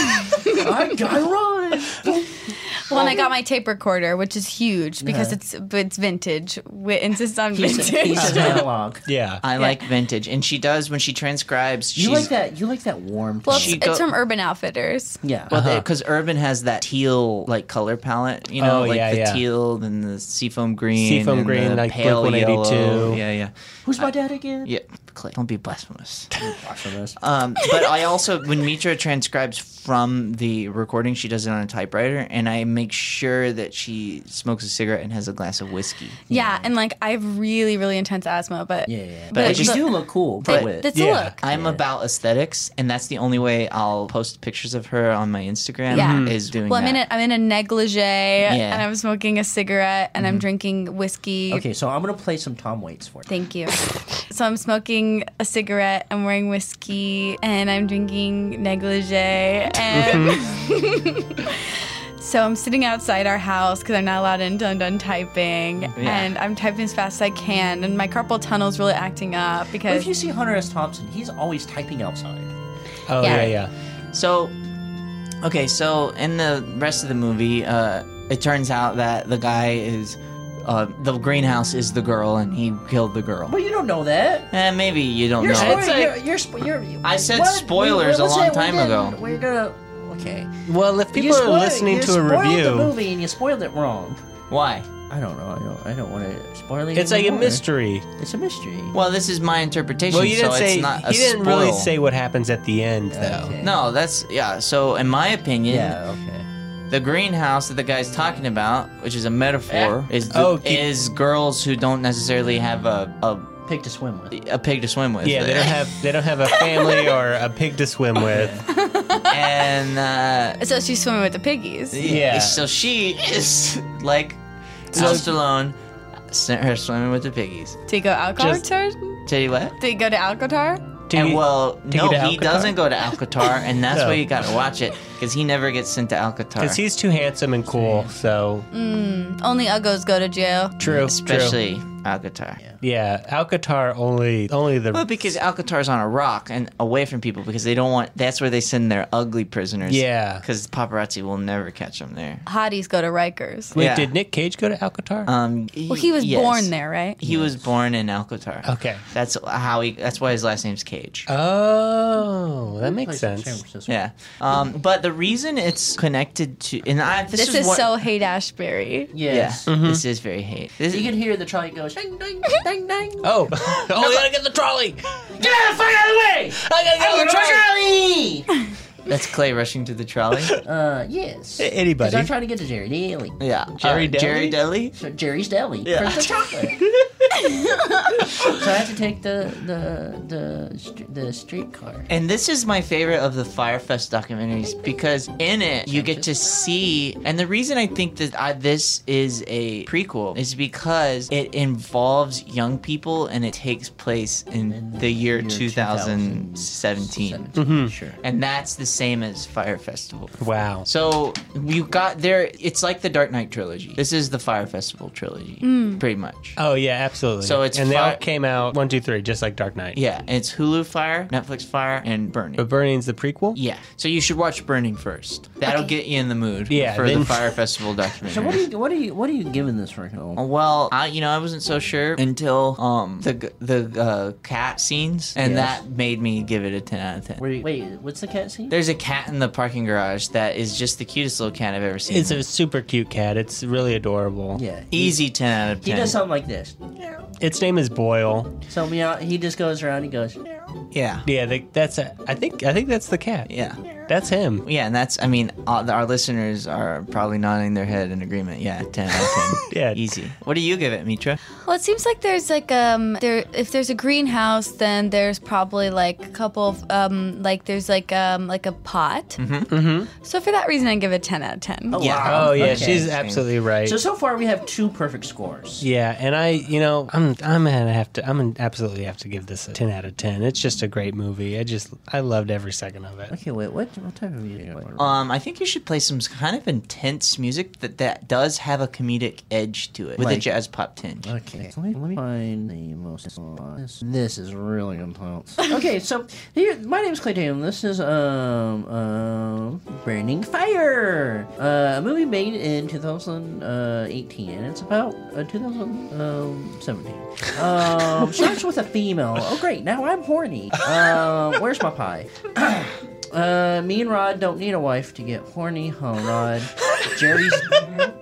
I gotta run." Well, and I got my tape recorder, which is huge because it's vintage. We insist on vintage. He's an analog. Yeah. I like vintage, and she does when she transcribes. You like that? You like that warm? Well, She it's from Urban Outfitters. Yeah. Because Urban has that teal color palette, Oh, the yeah. teal and the seafoam green, Seafoam and green, the like pale Blink-182. yellow. Yeah. Who's my dad again? Yeah, Clay. Don't be blasphemous. Blasphemous. But I also, when Mitra transcribes from the recording, she does it on a typewriter, and I make sure that she smokes a cigarette and has a glass of whiskey. Yeah, and like I have really, really intense asthma, but But you just- do look cool. that's the look. I'm about aesthetics, and that's the only way I'll post pictures of her on my Instagram Yeah. is doing Well, that. I'm in a negligee, and I'm smoking a cigarette, and I'm drinking whiskey. Okay, so I'm gonna play some Tom Waits for you. Thank you. So I'm smoking a cigarette, I'm wearing whiskey, and I'm drinking negligee. And so I'm sitting outside our house because I'm not allowed in until I'm done typing. And I'm typing as fast as I can. And my carpal tunnel's really acting up But because... if you see Hunter S. Thompson, he's always typing outside. Oh, Yeah. yeah. So, okay, so in the rest of the movie, it turns out that the guy is... the greenhouse is the girl, and he killed the girl. Well, you don't know that. Maybe you don't You're know. spoiling. I said spoilers a long time ago. We're gonna. Okay. Well, if people are listening to a You spoiled the review, movie and you spoiled it wrong. Why? I don't know. I don't want to spoil it. it's like a anymore. mystery. It's a mystery. Well, this is my interpretation, Well, you didn't so say it's not a he didn't really spoil. say what happens at the end, though. Okay. No, that's... Yeah, so in my opinion... Yeah. Okay. The greenhouse that the guy's talking about, which is a metaphor, is is girls who don't necessarily have a Pig to swim with. pig to swim with. Yeah, they don't have a family or a pig to swim with. And So she's swimming with the piggies. Yeah. so she is like Al Stallone, her swimming with the piggies. Do you go Alcatraz? Tell you what. Do you go to Alcatraz? And well, do you no, go to he Alcatraz? doesn't go to Alcatraz, and that's No. why you gotta watch it because he never gets sent to Alcatraz. Because he's too handsome and cool, so... Only uggos go to jail. True, especially Alcatraz. Yeah, Alcatraz only the... Well, because Alcatraz on a rock and away from people because they don't want. That's where they send their ugly prisoners. Yeah. Because paparazzi will never catch them there. Hotties go to Rikers. Wait, yeah. did Nick Cage go to Alcatraz? Well, he was yes. born there, right? He was born in Alcatraz. Okay. That's how he. That's why his last name's Cage. Oh, that makes Place in San sense. Francisco. Yeah. But the reason it's connected to and This is what, so Haight Ashbury. Yes. Yeah. This is very hate. This You is, can hear the trolley go ding ding ding ding. Oh, we gotta get the trolley! Get the fuck out of the way! I gotta get the trolley! Trolley. that's Clay rushing to the trolley. Yes. Anybody. Because I'm trying to get to Jerry Daly. Yeah. Jerry Deli? Jerry Deli. So Jerry's Deli. Yeah. For the chocolate. So I have to take the streetcar. And this is my favorite of the Firefest documentaries because in it you get to see, and the reason I think that this is a prequel is because it involves young people and it takes place in the year 2017. Sure. And that's the same as Fire Festival. Wow. So you got there, it's like the Dark Knight trilogy. This is the Fire Festival trilogy, pretty much. Oh, yeah, absolutely. So it's and they all fi- came out 1, 2, 3, just like Dark Knight. Yeah, and it's Hulu Fire, Netflix Fire, and Burning. But Burning's the prequel? Yeah, so you should watch Burning first. That'll get you in the mood Yeah, for then- the Fire Festival documentary. So what are you giving this for? Well, I wasn't so sure until the cat scenes, and Yes. that made me give it a 10 out of 10. Wait, what's the cat scene? There's a cat in the parking garage that is just the cutest little cat I've ever seen. It's a super cute cat. It's really adorable. Yeah. Easy 10 out of 10. He does something like this. Its name is Boyle. So he just goes around. He goes. Yeah. Yeah, I think that's the cat. Yeah. That's him. Yeah, and that's, our listeners are probably nodding their head in agreement. Yeah, 10 out of 10. Yeah. Easy. What do you give it, Mitra? Well, it seems like there's like if there's a greenhouse, then there's probably like a couple of there's like a pot. Mm-hmm. So for that reason, I give it 10 out of 10. Oh, Yeah. wow. Oh, yeah, Okay. she's absolutely right. So far we have 2 perfect scores. Yeah, and I'm absolutely have to give this a 10 out of 10. It's just a great movie. I loved every second of it. Okay, wait. What type of music? I think you should play some kind of intense music that does have a comedic edge to it with a Like- jazz pop tinge. Okay, so let me find the most. This is really intense. Okay, so here, my name is Clay Tatum. This is Burning Fire, a movie made in 2018, and it's about 2017. Starts with a female. Oh, great! Now I'm horny. Where's my pie? Me and Rod don't need a wife to get horny, huh, Rod? Jerry's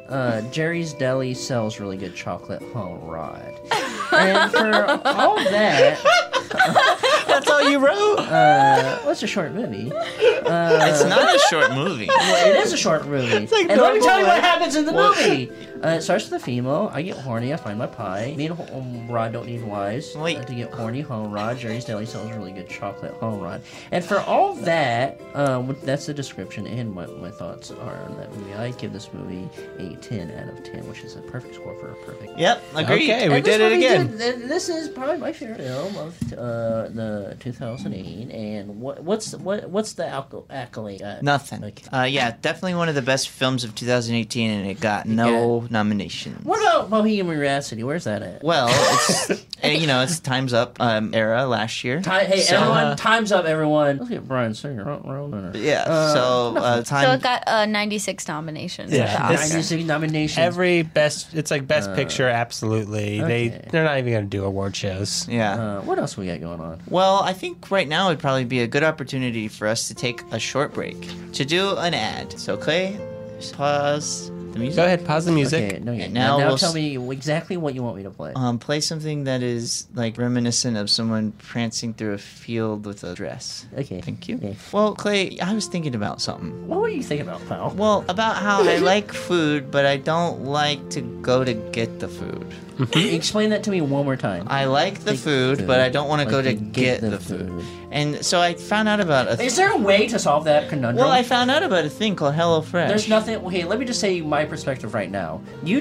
Jerry's Deli sells really good chocolate hot rod. And for all that, That's all you wrote? what's a short movie? It's not a short movie. Well, it is a short movie. like And let me tell you what normal. happens in the movie. It starts with a female. I get horny. I find my pie. Me and Rod don't need wives Wait. to get horny. Home Rod. Jerry's Deli sells really good chocolate. Home Rod. And for all that, that's the description and my thoughts are on that movie. I give this movie a 10 out of 10, which is a perfect score for a perfect. Yep, agreed. Okay, we And this did it movie again. this is probably my favorite film of the 2008. And what's the accolade? Nothing. Okay. Yeah, definitely one of the best films of 2018, and it got no nominations. What about Bohemian Rhapsody? Where's that at? Well, it's it's Time's Up era last year. Hey, So- everyone, time's up, everyone. Let's get Brian Singer. Yeah, so So Time. it got 96 nominations. Yeah, at the it's- Oscars. 96 nominations. Every best, it's like best picture, absolutely. okay. They're not even going to do award shows. Yeah. What else we got going on? Well, I think right now would probably be a good opportunity for us to take a short break to do an ad. So Clay, just pause the music. Go ahead, pause the music. Okay, no, yeah. And now Now we'll tell me exactly what you want me to play. Play something that is like reminiscent of someone prancing through a field with a dress. Okay. Thank you. Okay. Well, Clay, I was thinking about something. What were you thinking about, pal? Well, about how I like food, but I don't like to go to get the food. Explain that to me one more time. I like the Like food, food. but I don't want to Like go to to get get the the food. food. And so I found out about a Is there a way to solve that conundrum? well, I found out about a thing called HelloFresh. There's nothing. Okay, let me just say my perspective right now. You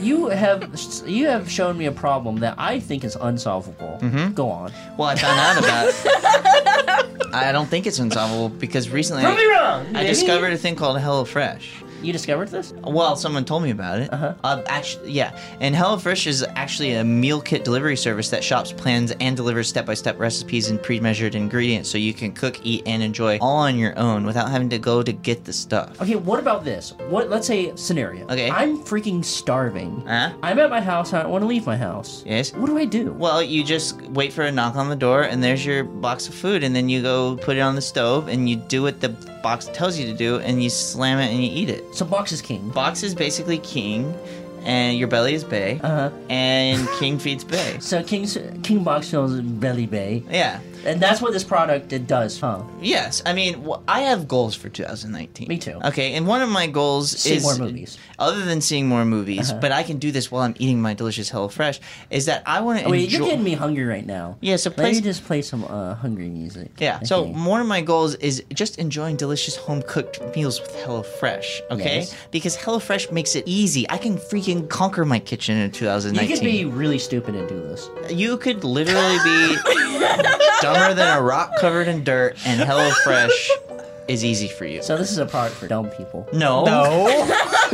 have shown me a problem that I think is unsolvable. Mm-hmm. Go on. Well, I found out about it. I don't think it's unsolvable because recently Prove me wrong. I maybe? discovered a thing called HelloFresh. You discovered this? Well, someone told me about it. Actually, yeah. And HelloFresh is actually a meal kit delivery service that shops, plans, and delivers step-by-step recipes and pre-measured ingredients so you can cook, eat, and enjoy all on your own without having to go to get the stuff. Okay, what about this? Let's say scenario. Okay. I'm freaking starving. Huh? I'm at my house. I don't want to leave my house. Yes? What do I do? Well, you just wait for a knock on the door, and there's your box of food, and then you go put it on the stove, and you do what the box tells you to do, and you slam it and you eat it. So box is king. Box is basically king, and your belly is bae, and king feeds bae. So King Box fills Belly Bay, Yeah. and that's what this product it does, huh? Yes. I mean, I have goals for 2019. Me too. Okay, and one of my goals See is more movies. Other than seeing more movies, but I can do this while I'm eating my delicious HelloFresh. Is that I want to Wait, enjoy. you're getting me hungry right now. Yeah, so Let play. me just play some hungry music. Yeah, so Okay. one of my goals is just enjoying delicious home cooked meals with HelloFresh, okay? Yes. Because HelloFresh makes it easy. I can freaking conquer my kitchen in You 2019. could be really stupid and do this. You could literally be dumber than a rock covered in dirt, and HelloFresh is easy for you. So this is a product for dumb people. No. No.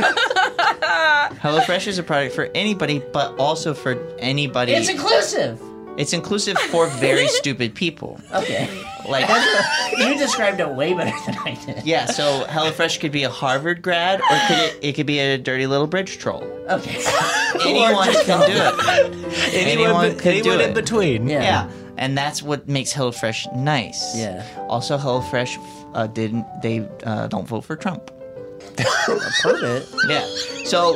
HelloFresh is a product for anybody, but also for anybody. It's inclusive. It's inclusive for very stupid people. Okay. Like, You described it way better than I did. yeah, so HelloFresh could be a Harvard grad, or it could be a dirty little bridge troll. Okay. Anyone can do it. Anyone could do anyone in it. between. Yeah. Yeah, and that's what makes HelloFresh nice. Yeah. Also, HelloFresh don't vote for Trump. Perfect. Yeah. So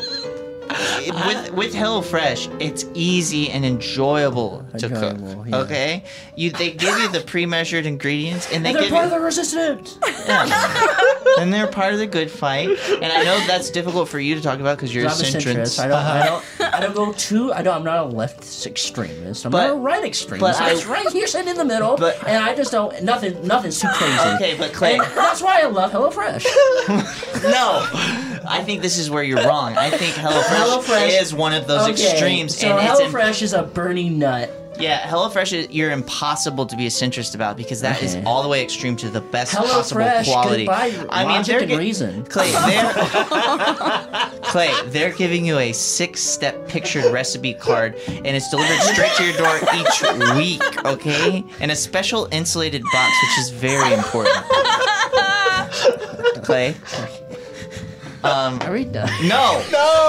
with HelloFresh, it's easy and enjoyable to Enjoyable, cook. yeah. Okay, they give you the pre-measured ingredients, and they They're give part you, of the resistance. and they're part of the good fight. And I know that's difficult for you to talk about because you're I'm a a centrist. centrist. I don't go too. I'm not a left extremist. I'm But- not a right extremist. but I'm I- just right here, sitting in the middle. but- and I just don't. Nothing's too crazy. Okay, but Clay, And that's why I love HelloFresh. no, I think this is where you're wrong. I think HelloFresh is one of those extremes, So and it's HelloFresh is a burning nut. yeah, HelloFresh you're impossible to be a centrist about because that is Okay. all the way extreme to the best possible HelloFresh, quality. goodbye, logic and get- reason. Clay, they're giving you a 6-step pictured recipe card, and it's delivered straight to your door each week. Okay, in a special insulated box, which is very important. Clay, Are we done? no,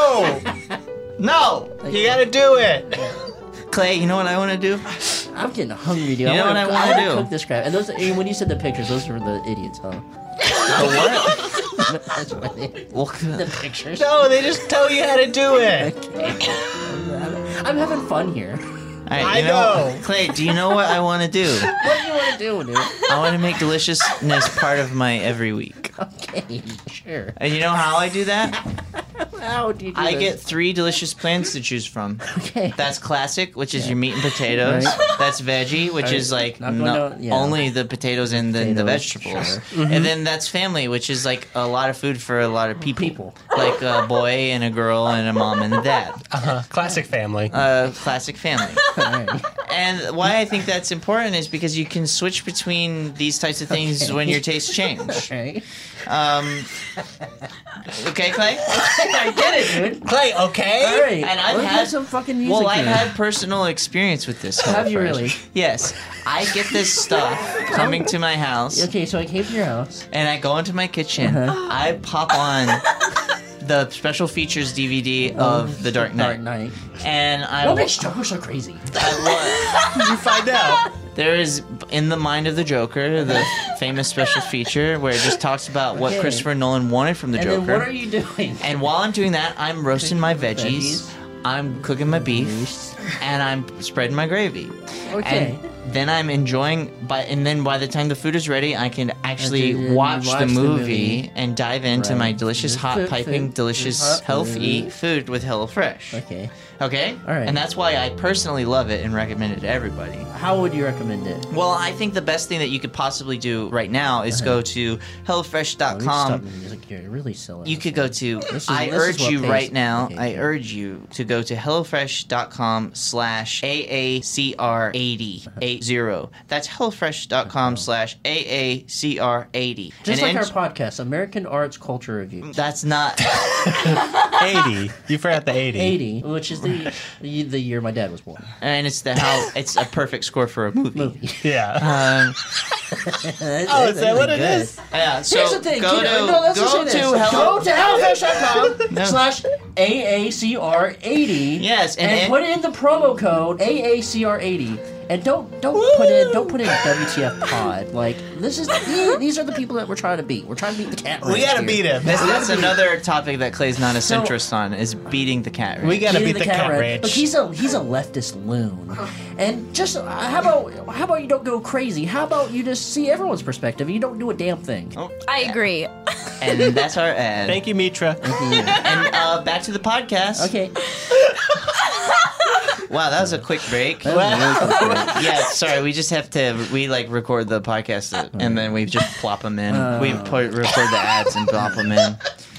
no, You gotta do it. Clay. You know what I want to do? I'm getting hungry, dude. You know what I wanna do? Cook this crap. And those, when you said the pictures, those were the idiots, huh? The what? That's what Well, the pictures. No, they just tell you how to do it. I'm having fun here. all right, I know. Clay, do you know what I want to do? What do you want to do, dude? I want to make deliciousness part of my every week. Okay, sure. And you know how I do that? How do you do I this? get 3 delicious plans to choose from. Okay. That's classic, which is your meat and potatoes. Right. That's veggie, which is like Not going down- yeah. only the potatoes and then the Potatoes, vegetables. sure. And then that's family, which is like a lot of food for a lot of people. Like a boy and a girl and a mom and a dad. Classic family. Classic family. Alright. And why I think that's important is because you can switch between these types of things Okay. when your tastes change. Okay. Okay, Clay? I get it, dude. Clay, okay? All right. And I've Let's had get some fucking music. Well, I've here. had personal experience with this. Have you HelloFresh. really? Yes. I get this stuff coming to my house, Okay, so I came to your house. and I go into my kitchen. Uh-huh. I pop on the special features DVD of The Dark Knight, Dark Knight. and I What makes Joker so crazy? You find out. There is In the Mind of the Joker, the famous special feature where it just talks about what Okay. Christopher Nolan wanted from the And Joker. then what are you doing? And while I'm doing that, I'm roasting my veggies, Veggies. I'm cooking my beef, and I'm spreading my gravy. Okay. And then I'm enjoying, and then by the time the food is ready, I can actually And then watch watch the the movie movie. and dive into Right. my delicious, Just hot, food, piping, food, delicious, hot healthy food. food with HelloFresh. Okay. Okay? All right. And that's why I personally love it and recommend it to everybody. How would you recommend it? Well, I think the best thing that you could possibly do right now is go to Oh, HelloFresh.com. stop the music. You're really silly. You could go to, This is- I this is urge what you pays- right now, okay, I okay. urge you to go to HelloFresh.com/AACR80. 80. That's HelloFresh.com/AACR80. Just And like our ent- podcast, American Arts Culture Review. That's not. 80. You forgot the 80. 80, which is the year my dad was born. And it's it's a perfect score for a movie. Yeah. Oh, is that what it is? Yeah, so Here's the thing. go kid, to, no, let's just go say to this. Hello. Go to HelloFresh.com No. /AACR80. Yes, and put in the promo code AACR80. And don't put in WTF pod. Like these are the people that we're trying to beat. We're trying to beat the cat. We race gotta here. beat him. That's another topic that Clay's not a So- centrist on, is beating the cat. We gotta Beating beat the cat ranch. ranch. Look, he's a leftist loon, and just how about you don't go crazy? How about you just see everyone's perspective and you don't do a damn thing? I agree. And that's our ad. Thank you, Mitra. And back to the podcast. Okay. Wow, that was a quick break. That was really quick. Yeah, sorry. We just have to. We record the podcast and then we just plop them in. We record the ads and plop them in.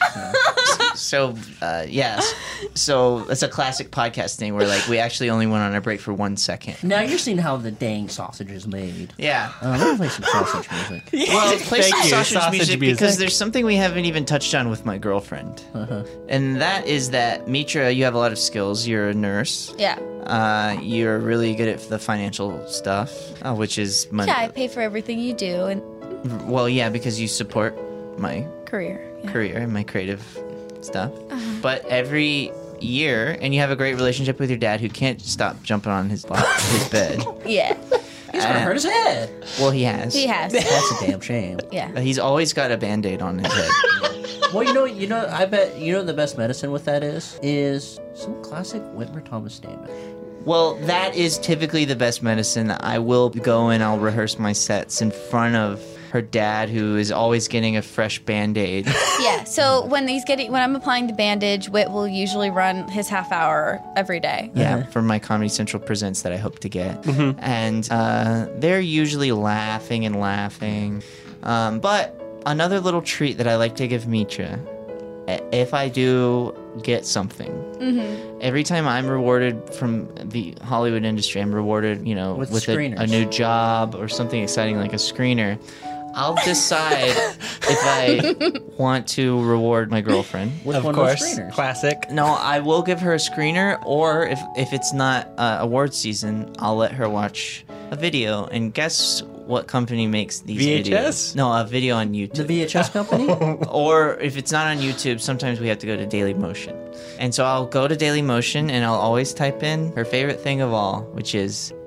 So yes, so it's a classic podcast thing where we actually only went on a break for 1 second. Now you're seeing how the dang sausage is made. Yeah. Let me play some sausage music. Well, play some Thank you, sausage music because music. there's something we haven't even touched on with my girlfriend, and that is that Mitra, you have a lot of skills. You're a nurse. Yeah. You're really good at the financial stuff, which is money. Yeah, I pay for everything you do and Well, yeah, because you support my career. Yeah. career and my creative stuff. But every year, and you have a great relationship with your dad, who can't stop jumping on his bed. Yeah. He's gonna hurt his head. Well, he has. He has. That's a damn shame. Yeah. He's always got a Band-Aid on his head. Well, you know. I bet the best medicine with that is some classic Whitmer Thomas stand-up. Well, that is typically the best medicine. I will go and I'll rehearse my sets in front of her dad, who is always getting a fresh Band-Aid. Yeah. So when I'm applying the bandage, Whit will usually run his half hour every day. Yeah, for my Comedy Central Presents that I hope to get. And they're usually laughing and laughing. But another little treat that I like to give Mitra, if I do get something, every time I'm rewarded from the Hollywood industry, I'm rewarded, With with a screeners. new job or something exciting like a screener. I'll decide if I want to reward my girlfriend. With Of one course. of those screeners. Classic. No, I will give her a screener, or if it's not award season, I'll let her watch a video. And guess what company makes these VHS? videos? No, a video on The YouTube. VHS company? Or if it's not on YouTube, sometimes we have to go to Dailymotion. And so I'll go to Dailymotion and I'll always type in her favorite thing of all, which is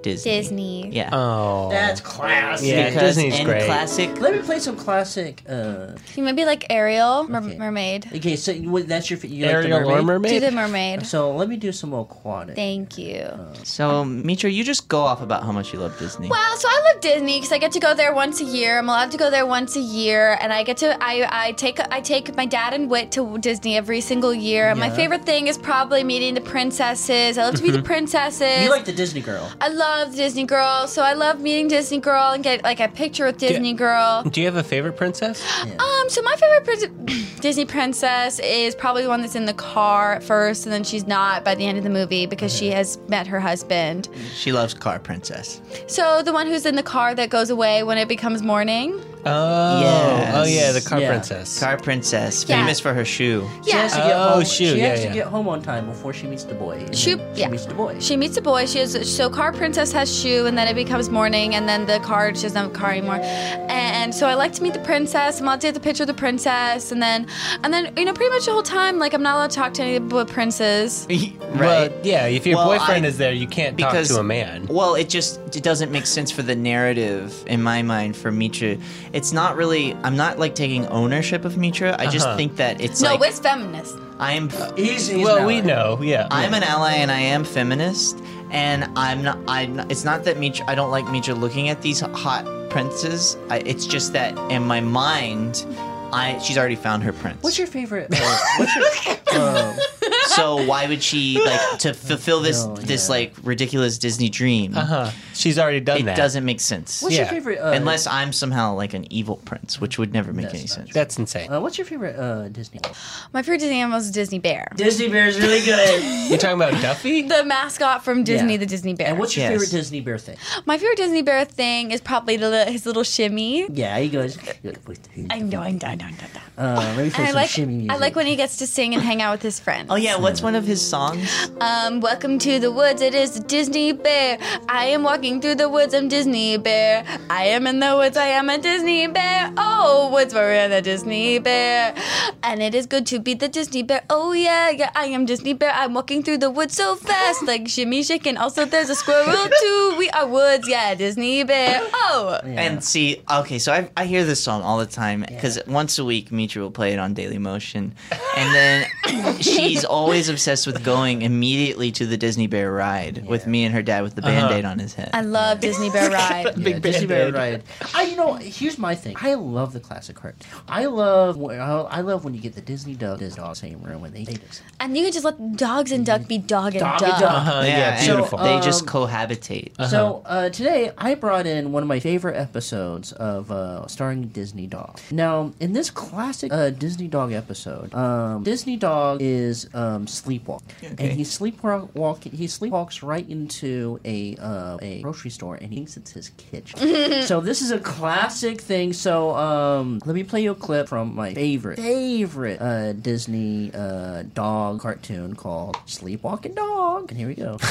Disney. Disney. Yeah. Oh, That's classic. Yeah, because Disney's in great. classic. Let me play some classic. Maybe like Ariel, Okay. mermaid. Okay, so that's your you Ariel like the or mermaid? Do mermaid? the mermaid. So let me do some aquatic. Thank you. So, Mitra, you just go off about how much you love Disney. Well, so I love Disney because I get to go there once a year. I'm allowed to go there once a year, and I get to I take my dad and Whit to Disney every single year. And my Yeah. favorite thing is probably meeting the princesses. I love to meet the princesses. You like the Disney girl. I love Disney Girl, so I love meeting Disney Girl and get like a picture with Disney Girl. Do you have a favorite princess? So my favorite Disney princess is probably the one that's in the car at first, and then she's not by the end of the movie because she has met her husband. She loves Car Princess. So the one who's in the car that goes away when it becomes morning. Oh, Yes. oh yeah, the car Yeah. princess. Car Princess, Yeah. famous for her shoe. She has to Yeah. get Oh, home. shoot, She yeah, has to yeah. get home on time before she meets the boy. and Shoot, then yeah. She meets the boy. She meets a boy. So Car Princess has Shoe, and then it becomes morning, and then the car, she doesn't have a car anymore. And so I like to meet the princess. I'm allowed to get the picture of the princess, and then pretty much the whole time, like I'm not allowed to talk to any but princes. Well, yeah, if your Well, boyfriend I- is there, you can't talk because- to a man. Well, it doesn't make sense for the narrative in my mind for Mitra. It's not really. I'm not like taking ownership of Mitra. I just think that it's No, like it's feminist. I am. He's Well, an we ally. know, yeah. I'm an ally and I am feminist, and I'm not. It's not that Mitra. I don't like Mitra looking at these hot princes. It's just that in my mind, she's already found her prince. What's your favorite? What's your? So why would she like to fulfill this No, this yeah. like ridiculous Disney dream? She's already done It that. doesn't make sense. What's your Yeah. favorite? Unless I'm somehow like an evil prince, which would never make That's any not sense. That's insane. What's your favorite Disney? My favorite Disney animal is Disney Bear. Disney Bear is really good. You're talking about Duffy? The mascot from Disney, Yeah. the Disney Bear. And what's your Yes. favorite Disney Bear thing? My favorite Disney Bear thing is probably his little shimmy. Yeah, he goes. I know. Let me play I some like shimmy music. I like when he gets to sing and hang out with his friends. Oh yeah, what's one of his songs? Welcome to the woods. It is the Disney Bear. I am walking through the woods. I'm Disney Bear. I am in the woods. I am a Disney Bear. Oh, woods, we're in a Disney Bear. And it is good to be the Disney Bear. Oh yeah, yeah. I am Disney Bear. I'm walking through the woods so fast, like shimmy shaking. Also, there's a squirrel too. We are woods. Yeah, Disney Bear. Oh. And see, okay, so I hear this song all the time because once a week Mitra will play it on Daily Motion, and then she's always obsessed with going immediately to the Disney Bear ride with me and her dad with the Band-Aid on his head. I love Disney Bear Ride. Yeah, Disney Bear ride. Here's my thing. I love the classic cartoon. I love when you get the Disney dog same room and they just And you can just let dogs and duck be dog and dog duck. and duck. yeah, and beautiful. they just cohabitate. So today I brought in one of my favorite episodes of starring Disney Dog. Now in this classic Disney Dog episode, Disney Dog is sleepwalking, and he sleepwalks right into a grocery store, and he thinks it's his kitchen. So this is a classic thing. So let me play you a clip from my favorite Disney dog cartoon called Sleepwalking Dog, and here we go.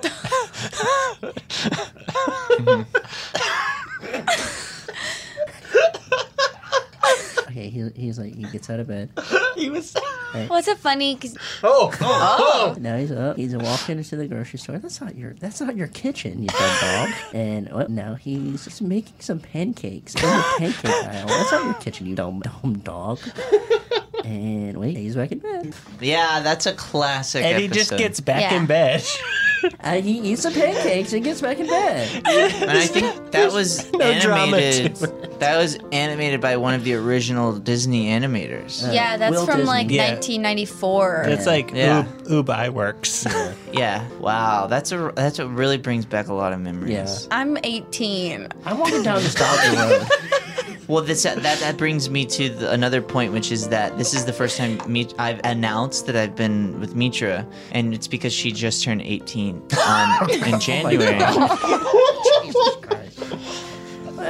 Okay, he's like, he gets out of bed. Well, it's a funny because Now he's up. He's walking into the grocery store. That's not your kitchen, you dumb dog. And now he's just making some pancakes in the pancake aisle. That's not your kitchen, you dumb dog. And wait, he's back in bed. Yeah, that's a classic And he episode. just gets back Yeah. in bed. And he eats the pancakes and gets back in bed. And I think that was drama animated. to That was animated by one of the original Disney animators. yeah, that's Will from Disney. like Yeah. 1994. It's like Yeah. Oob iWorks. Yeah. Wow. That's what really brings back a lot of memories. Yeah. I'm 18. I'm walking down nostalgia road. Well, that brings me to another point, which is that this is the first time I've announced that I've been with Mitra, and it's because she just turned 18 in January. Jesus Christ.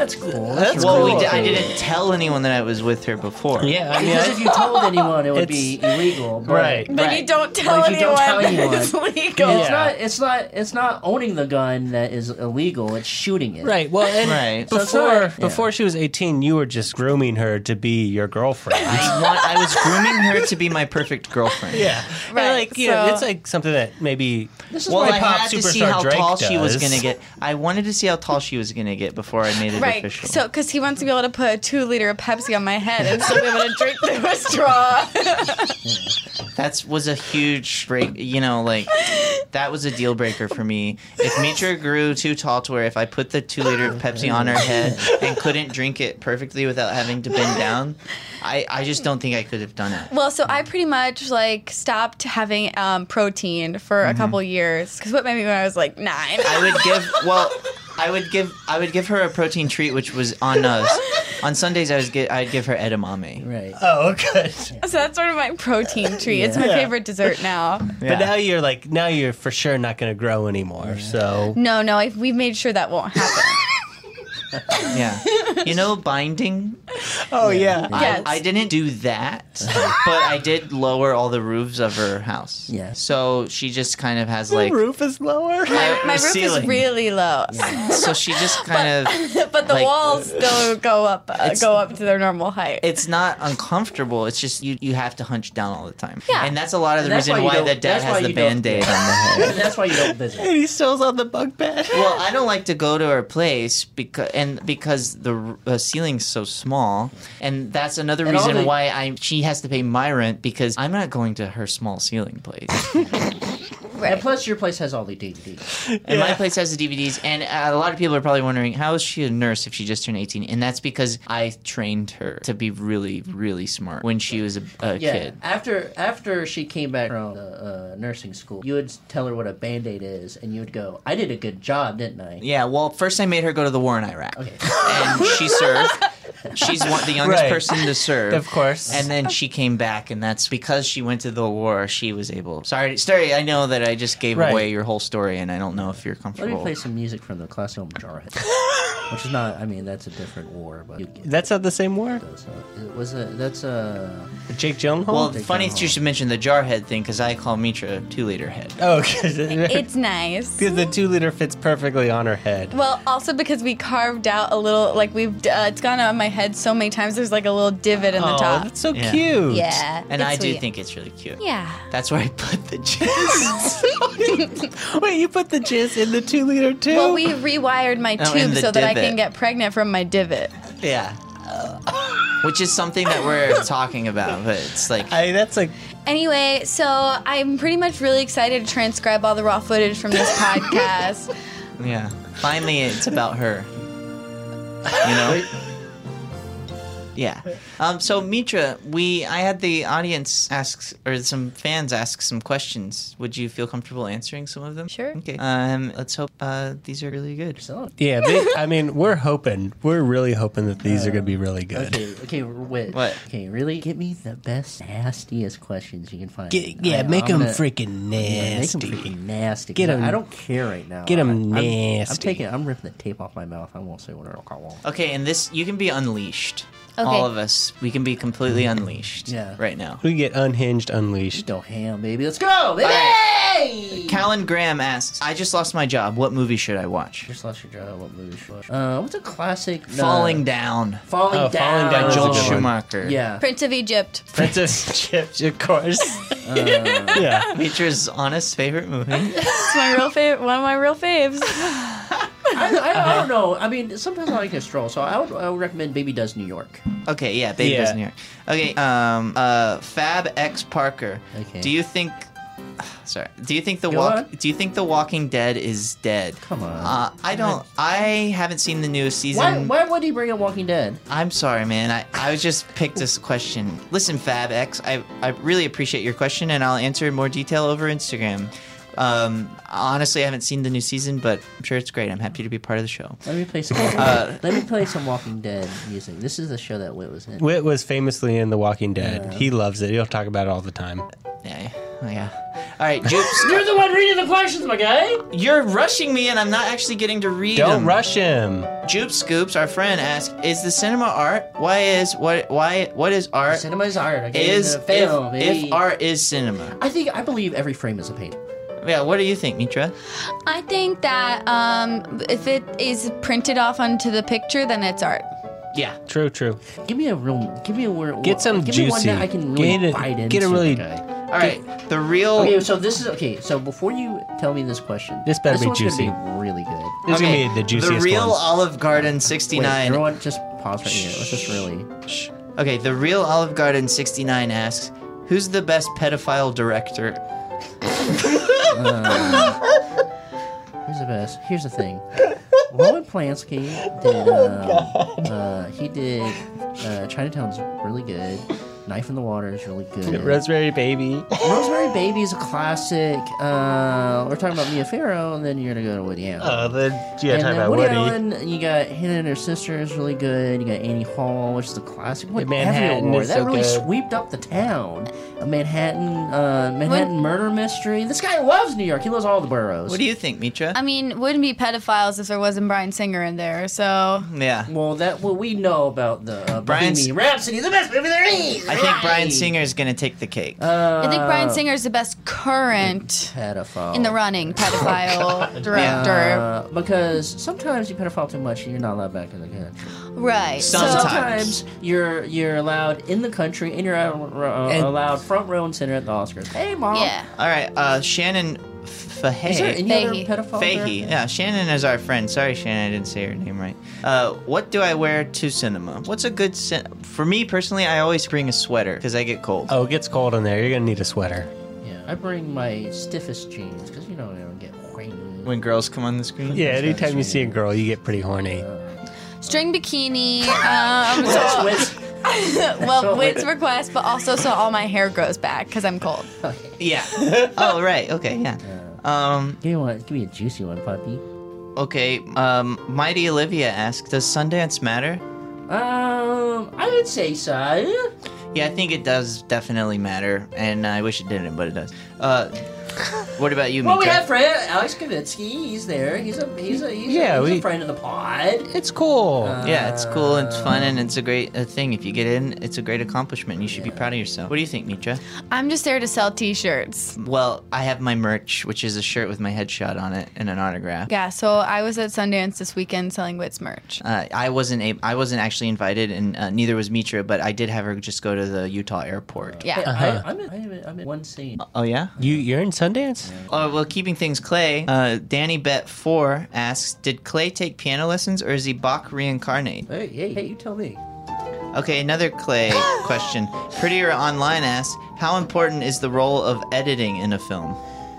That's cool. That's Well, cool. I didn't tell anyone that I was with her before. Yeah, I mean, Because if you told anyone, it would be illegal. But right. Then you don't tell But if you don't tell anyone. anyone, It's legal. Yeah. It's not owning the gun that is illegal. It's shooting it. Right. Well, and Right. So it's not- before she was 18, you were just grooming her to be your girlfriend. I was grooming her to be my perfect girlfriend. Yeah. Right, And like, you know, so- it's like something that maybe. This is Well, why I pop had to see superstar how Drake tall she was does. gonna get. I wanted to see how tall she was gonna get before I made it Right, official. so because he wants to be able to put a 2-liter of Pepsi on my head and still be able to drink through a straw. That was a huge break. You know, like that was a deal breaker for me. If Mitra grew too tall to where if I put the 2-liter of Pepsi on her head and couldn't drink it perfectly without having to bend down, I just don't think I could have done it. Well, so I pretty much like stopped having protein for a couple years because what made me when I was like 9. I would give her a protein treat, which was on Sundays. I'd give her edamame. Right. Oh, good. So that's sort of my protein treat. It's my Yeah. favorite dessert now. But now you're for sure not going to grow anymore. So No, we've made sure that won't happen. Yeah. You know, binding. oh yeah. Yes. I didn't do that, but I did lower all the roofs of her house. Yeah. So she just kind of has The like roof is lower. My roof ceiling. is really low, So she just kind of. but the Like- walls still go up to their normal height. It's not uncomfortable. It's just you have to hunch down all the time. Yeah. And that's a lot of the That's reason why you why don't- the dad that's why has the you don't- Band-Aid on the head. That's why you don't visit. And he still's on the bunk bed. Well, I don't like to go to her place because the ceiling's so small, and that's another And all reason the- why she has to pay my rent because I'm not going to her small ceiling place. And plus, your place has all the DVDs. And my place has the DVDs, and a lot of people are probably wondering how is she a nurse if she just turned 18? And that's because I trained her to be really, really smart when she was a Yeah. kid. After she came back from nursing school, you would tell her what a Band-Aid is, and you would go, "I did a good job, didn't I?" Yeah, well, first I made her go to the war in Iraq, Okay. and she served. She's the youngest Right. person to serve, Of course. And then she came back, and that's because she went to the war. She was able. Sorry. I know that I just gave Right. away your whole story, and I don't know if you're Let comfortable. me play some music from the classic film Jarhead, which is not. I mean, that's a different war, but you get That's not the same war. that's Jake Gyllenhaal. Well, Take funny that you should mention the Jarhead thing because I call Mitra 2-liter head. oh, because It's nice. the 2-liter fits perfectly on her head. Well, also because we carved out a little, like it's gone on my head so many times. There's like a little divot in the Oh, top. that's so Yeah. cute. Yeah, And it's I do sweet. think it's really cute. Yeah. That's where I put the jizz. Wait, you put the jizz in the 2-liter too? Well, we rewired my Oh, in tube the so that I divot. can get pregnant from my divot. Yeah. Which is something that we're talking about, but it's like That's like Anyway, so I'm pretty much really excited to transcribe all the raw footage from this podcast. yeah. Finally, it's about her. You know. Yeah. So Mitra, I had the audience some fans ask some questions. Would you feel comfortable answering some of them? Sure. Okay. Let's hope these are really good. yeah. I mean, we're really hoping that these are going to be really good. okay. Wait. What? Okay, really? Give me the best, nastiest questions you can find. Make them freaking Yeah, make them nasty. freaking nasty. Get 'em- I don't care right now. get 'em I'm nasty. I'm ripping the tape off my mouth. I won't say whatever I want. Okay, and this you can be unleashed. Okay. All of us, we can be completely unleashed. Yeah. Right now. We get unhinged, unleashed. Go ham, baby. Let's go, baby! Callan Graham asks, "I just lost my job. What movie should I watch?" Just lost your job. What movie? What's a classic? Falling Down. Falling Oh, down. Falling Down is a Joel good one. Schumacher. Yeah. Prince of Egypt. Princess Chips, of course. yeah. Mitra's honest favorite movie. It's my real favorite. One of my real faves. I don't know. I mean, sometimes I like a stroll, so I would recommend Baby Does New York. Okay, yeah, Baby Yeah. Does New York. Okay, Fab X Parker. Okay. Do you think? Sorry. Do you think Go on. Do you think The Walking Dead is dead? Come on. I don't. I haven't seen the newest season. Why would he bring up Walking Dead? I'm sorry, man. I just picked this question. Listen, Fab X, I really appreciate your question, and I'll answer in more detail over Instagram. Honestly, I haven't seen the new season, but I'm sure it's great. I'm happy to be part of the show. Let me play some. Let me play some Walking Dead music. This is the show that Whit was in. Whit was famously in The Walking Dead. He loves it. He'll talk about it all the time. Yeah. Oh, yeah. All right, Jupes. You're the one reading the questions, my guy. You're rushing me, and I'm not actually getting to read Don't them. rush him. Jupe Scoops, our friend, asks, "Is the cinema art? What is art? Cinema is art. Okay? Is It's a film, baby. if art is cinema?" I believe every frame is a painting. Yeah. What do you think, Mitra? I think that if it is printed off onto the picture, then it's art. Yeah. True. Give me a word. Get some give me one juicy. that I can really bite into. Get a really. Okay. All right. The real. Okay, so this is okay. So before you tell me this question, This better be one's gonna juicy. be really good. This is Okay, gonna be the juiciest The real ones. Olive Garden Wait, 69. everyone, just pause right here. Let's just really. Okay, the real Olive Garden 69 asks, "Who's the best pedophile director?" Who's the best? Here's the thing. Roman Polanski did. He did. Chinatown's really good. Knife in the Water is really good. Rosemary Baby. Rosemary Baby is a classic. We're talking about Mia Farrow, and then you're gonna go to Woody Allen. Oh, then you and gotta talk then about Woody Woody. Allen, you got Hannah and Her Sister is really good. You got Annie Hall, which is a classic. What Manhattan award. is That so really good. swept up the town. A Manhattan murder mystery. This guy loves New York. He loves all the boroughs. What do you think, Mitra? I mean, wouldn't be pedophiles if there wasn't Bryan Singer in there. So Yeah. Well, we know about the Brian's- Bohemian Rhapsody, the best movie there is. I think Bryan Singer is gonna take the cake. I think Bryan Singer is the best current pedophile in the running pedophile director. Because sometimes you pedophile too much, and you're not allowed back in the country. Right. Sometimes you're allowed in the country, and you're allowed front row and center at the Oscars. Hey, mom. Yeah. All right, Shannon Fahey. Is there any Fahey. other pedophile? Fahey. there? Yeah, Shannon is our friend. Sorry, Shannon, I didn't say her name right. What do I wear to cinema? What's a good for me personally? I always bring a sweater because I get cold. Oh, it gets cold in there. You're gonna need a sweater. Yeah, I bring my stiffest jeans because you know I don't get whiny. When girls come on the screen. Yeah, anytime you see a girl, you get pretty horny. String bikini. So- Wits request, but also so all my hair grows back because I'm cold. Yeah. Oh, right. Okay. Yeah. Give me a juicy one, puppy. Okay. Mighty Olivia asks, "Does Sundance matter?" I would say so. Yeah, I think it does definitely matter, and I wish it didn't, but it does. What about you, Well, we Mitra? have friend Alex Kavitsky. He's there. He's a friend of the pod. It's cool. Yeah, it's cool, it's fun, and it's a great thing. If you get in, it's a great accomplishment. You should be proud of yourself. What do you think, Mitra? I'm just there to sell T-shirts. Well, I have my merch, which is a shirt with my headshot on it and an autograph. Yeah, so I was at Sundance this weekend selling Wits merch. I wasn't actually invited, and neither was Mitra, but I did have her just go to the Utah airport. Yeah. I'm in one scene. Oh yeah. You're in Sundance? Well, keeping things Clay, Danny Bet 4 asks, "Did Clay take piano lessons, or is he Bach reincarnate?" Hey, you tell me. Okay, another Clay question. Prettier Online asks, "How important is the role of editing in a film?"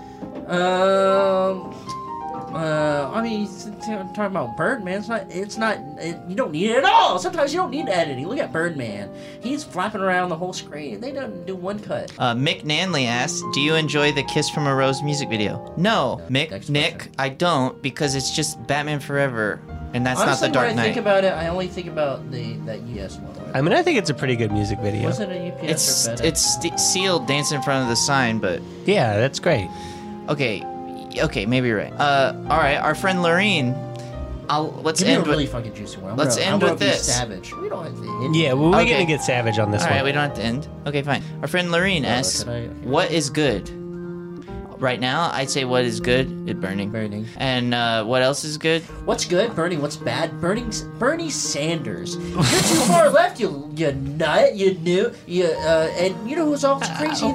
I mean, talking about Birdman, you don't need it at all. Sometimes you don't need editing. Look at Birdman. He's flapping around the whole screen. They don't do one cut. Mick Nanley asks, "Do you enjoy the Kiss from a Rose music video?" No, Nick, I don't, because it's just Batman Forever, and that's Honestly, not the Dark when I Knight. think about it, I only think about that US one. I mean, I think it's a pretty good music video. Was it a UPS or FedEx? It's sealed, dance in front of the sign, but Yeah, that's great. okay, maybe you're right. All right, our friend Lorene. Let's Give me a end really with. fucking juicy one. Let's end with be this. Savage. We don't have to. Yeah, well, we're Okay. gonna get savage on this All one. right, we don't have to end. Okay, fine. Our friend Lorene asks, "What is good?" Right now, I'd say what is good is burning. Burning. And what else is good? What's good? Burning. What's bad? Bernie Sanders. You're too far left. You nut. And you know who's also crazy?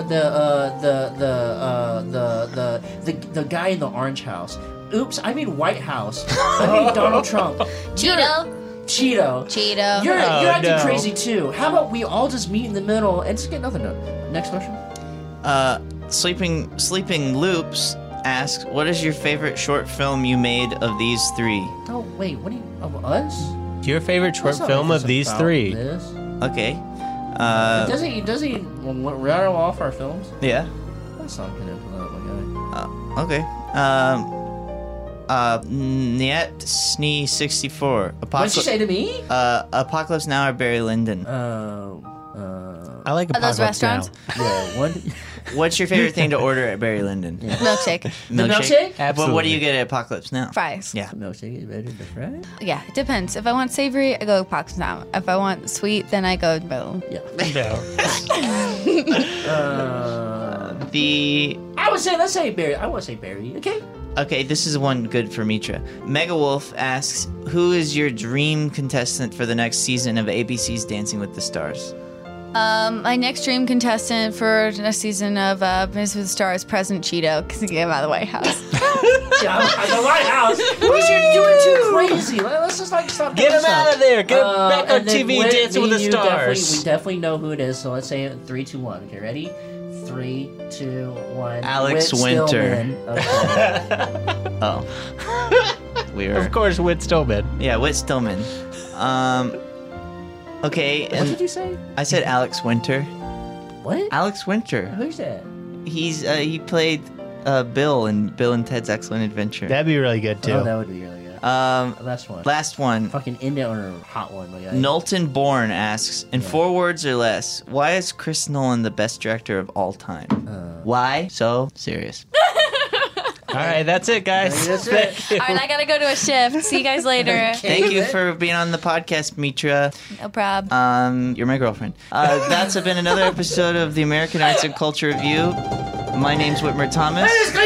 The guy in the orange house. Oops, I mean White House. I mean Donald Trump. Cheeto. Cheeto. You're Oh, acting no. crazy too. How about we all just meet in the middle and just get nothing done? Next question. Sleeping Loops asks, "What is your favorite short film you made of these three?" Oh wait, what do you of us? Your favorite short Let's not film make of this these about three? this. Okay. Does he rattle off our films? Yeah. That's not gonna my guy. Okay. Niet Snee 64. What'd you say to me? Apocalypse Now or Barry Lyndon? I like Are those Apocalypse Now. restaurants? Yeah, What's your favorite thing to order at Barry Lyndon? Milkshake. milkshake? Absolutely. What do you get at Apocalypse Now? Fries. Yeah. Milkshake is better than fries? Yeah, it depends. If I want savory, I go Apocalypse Now. If I want sweet, then I go Boom. Yeah. No. I would say, let's say Barry. I want to say Barry. Okay, this is one good for Mitra. Mega Wolf asks, who is your dream contestant for the next season of ABC's Dancing with the Stars? My next dream contestant for the next season of Dancing with the Stars, President Cheeto, because he came out of the White House. The White House. Because you're doing too crazy. Let's just stop. Get him out of there. Get him back on and then TV Dancing with the Stars. We definitely know who it is. So let's say it in 3, 2, 1. Okay, ready? 3, 2, 1. Alex Whit Winter. Stillman. Okay. Oh. Of course, Whit Stillman. Yeah, Whit Stillman. Okay, What and did you say? I said Alex Winter. What? Alex Winter. Who's that? He played Bill in Bill and Ted's Excellent Adventure. That'd be really good, too. Oh, that would be really good. Last one. Last one. Fucking end it on a hot one. Like, Knowlton Bourne asks, in 4 words or less, why is Chris Nolan the best director of all time? Why so serious? All right, that's it, guys. That's it. All right, I gotta go to a shift. See you guys later. Thank you for being on the podcast, Mitra. No problem. You're my girlfriend. That's been another episode of the American Arts and Culture Review. My name's Whitmer Thomas.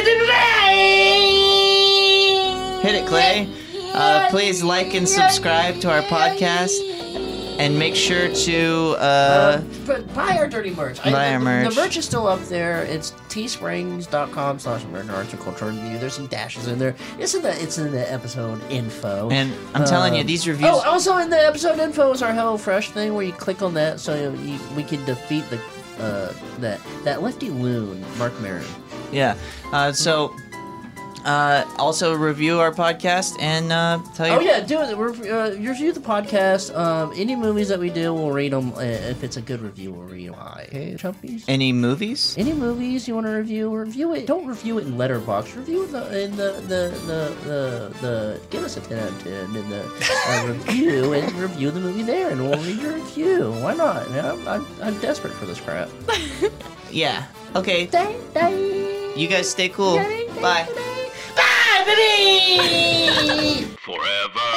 Hit it, Clay. Please like and subscribe to our podcast. And make sure to buy our dirty merch. Buy our merch. The merch is still up there. It's teesprings.com/American Arts and Culture Review. There's some dashes in there. It's in the episode info. And I'm telling you, these reviews. Oh, also in the episode info is our HelloFresh thing where you click on that so we can defeat the that lefty loon, Mark Maron. Yeah. Also review our podcast and tell you. Oh yeah, do it. Review the podcast. Any movies that we do, we'll read them. If it's a good review, we'll read them. Okay, Chumpies. Any movies? Any movies you want to review it. Don't review it in Letterboxd. Review it in the give us a 10 out of 10 in the review and review the movie there, and we'll read your review. Why not? I'm desperate for this crap. Yeah. Okay. You guys stay cool. Bye. Forever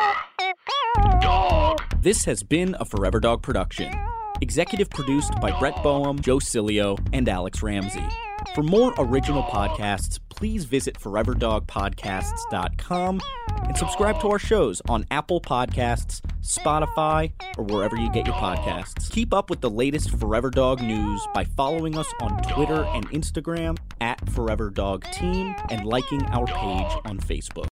Dog. This has been a Forever Dog production. Executive produced by Brett Boehm, Joe Cilio, and Alex Ramsey. For more original podcasts, please visit foreverdogpodcasts.com and subscribe to our shows on Apple Podcasts, Spotify, or wherever you get your podcasts. Keep up with the latest Forever Dog news by following us on Twitter and Instagram @ForeverDogTeam and liking our page on Facebook.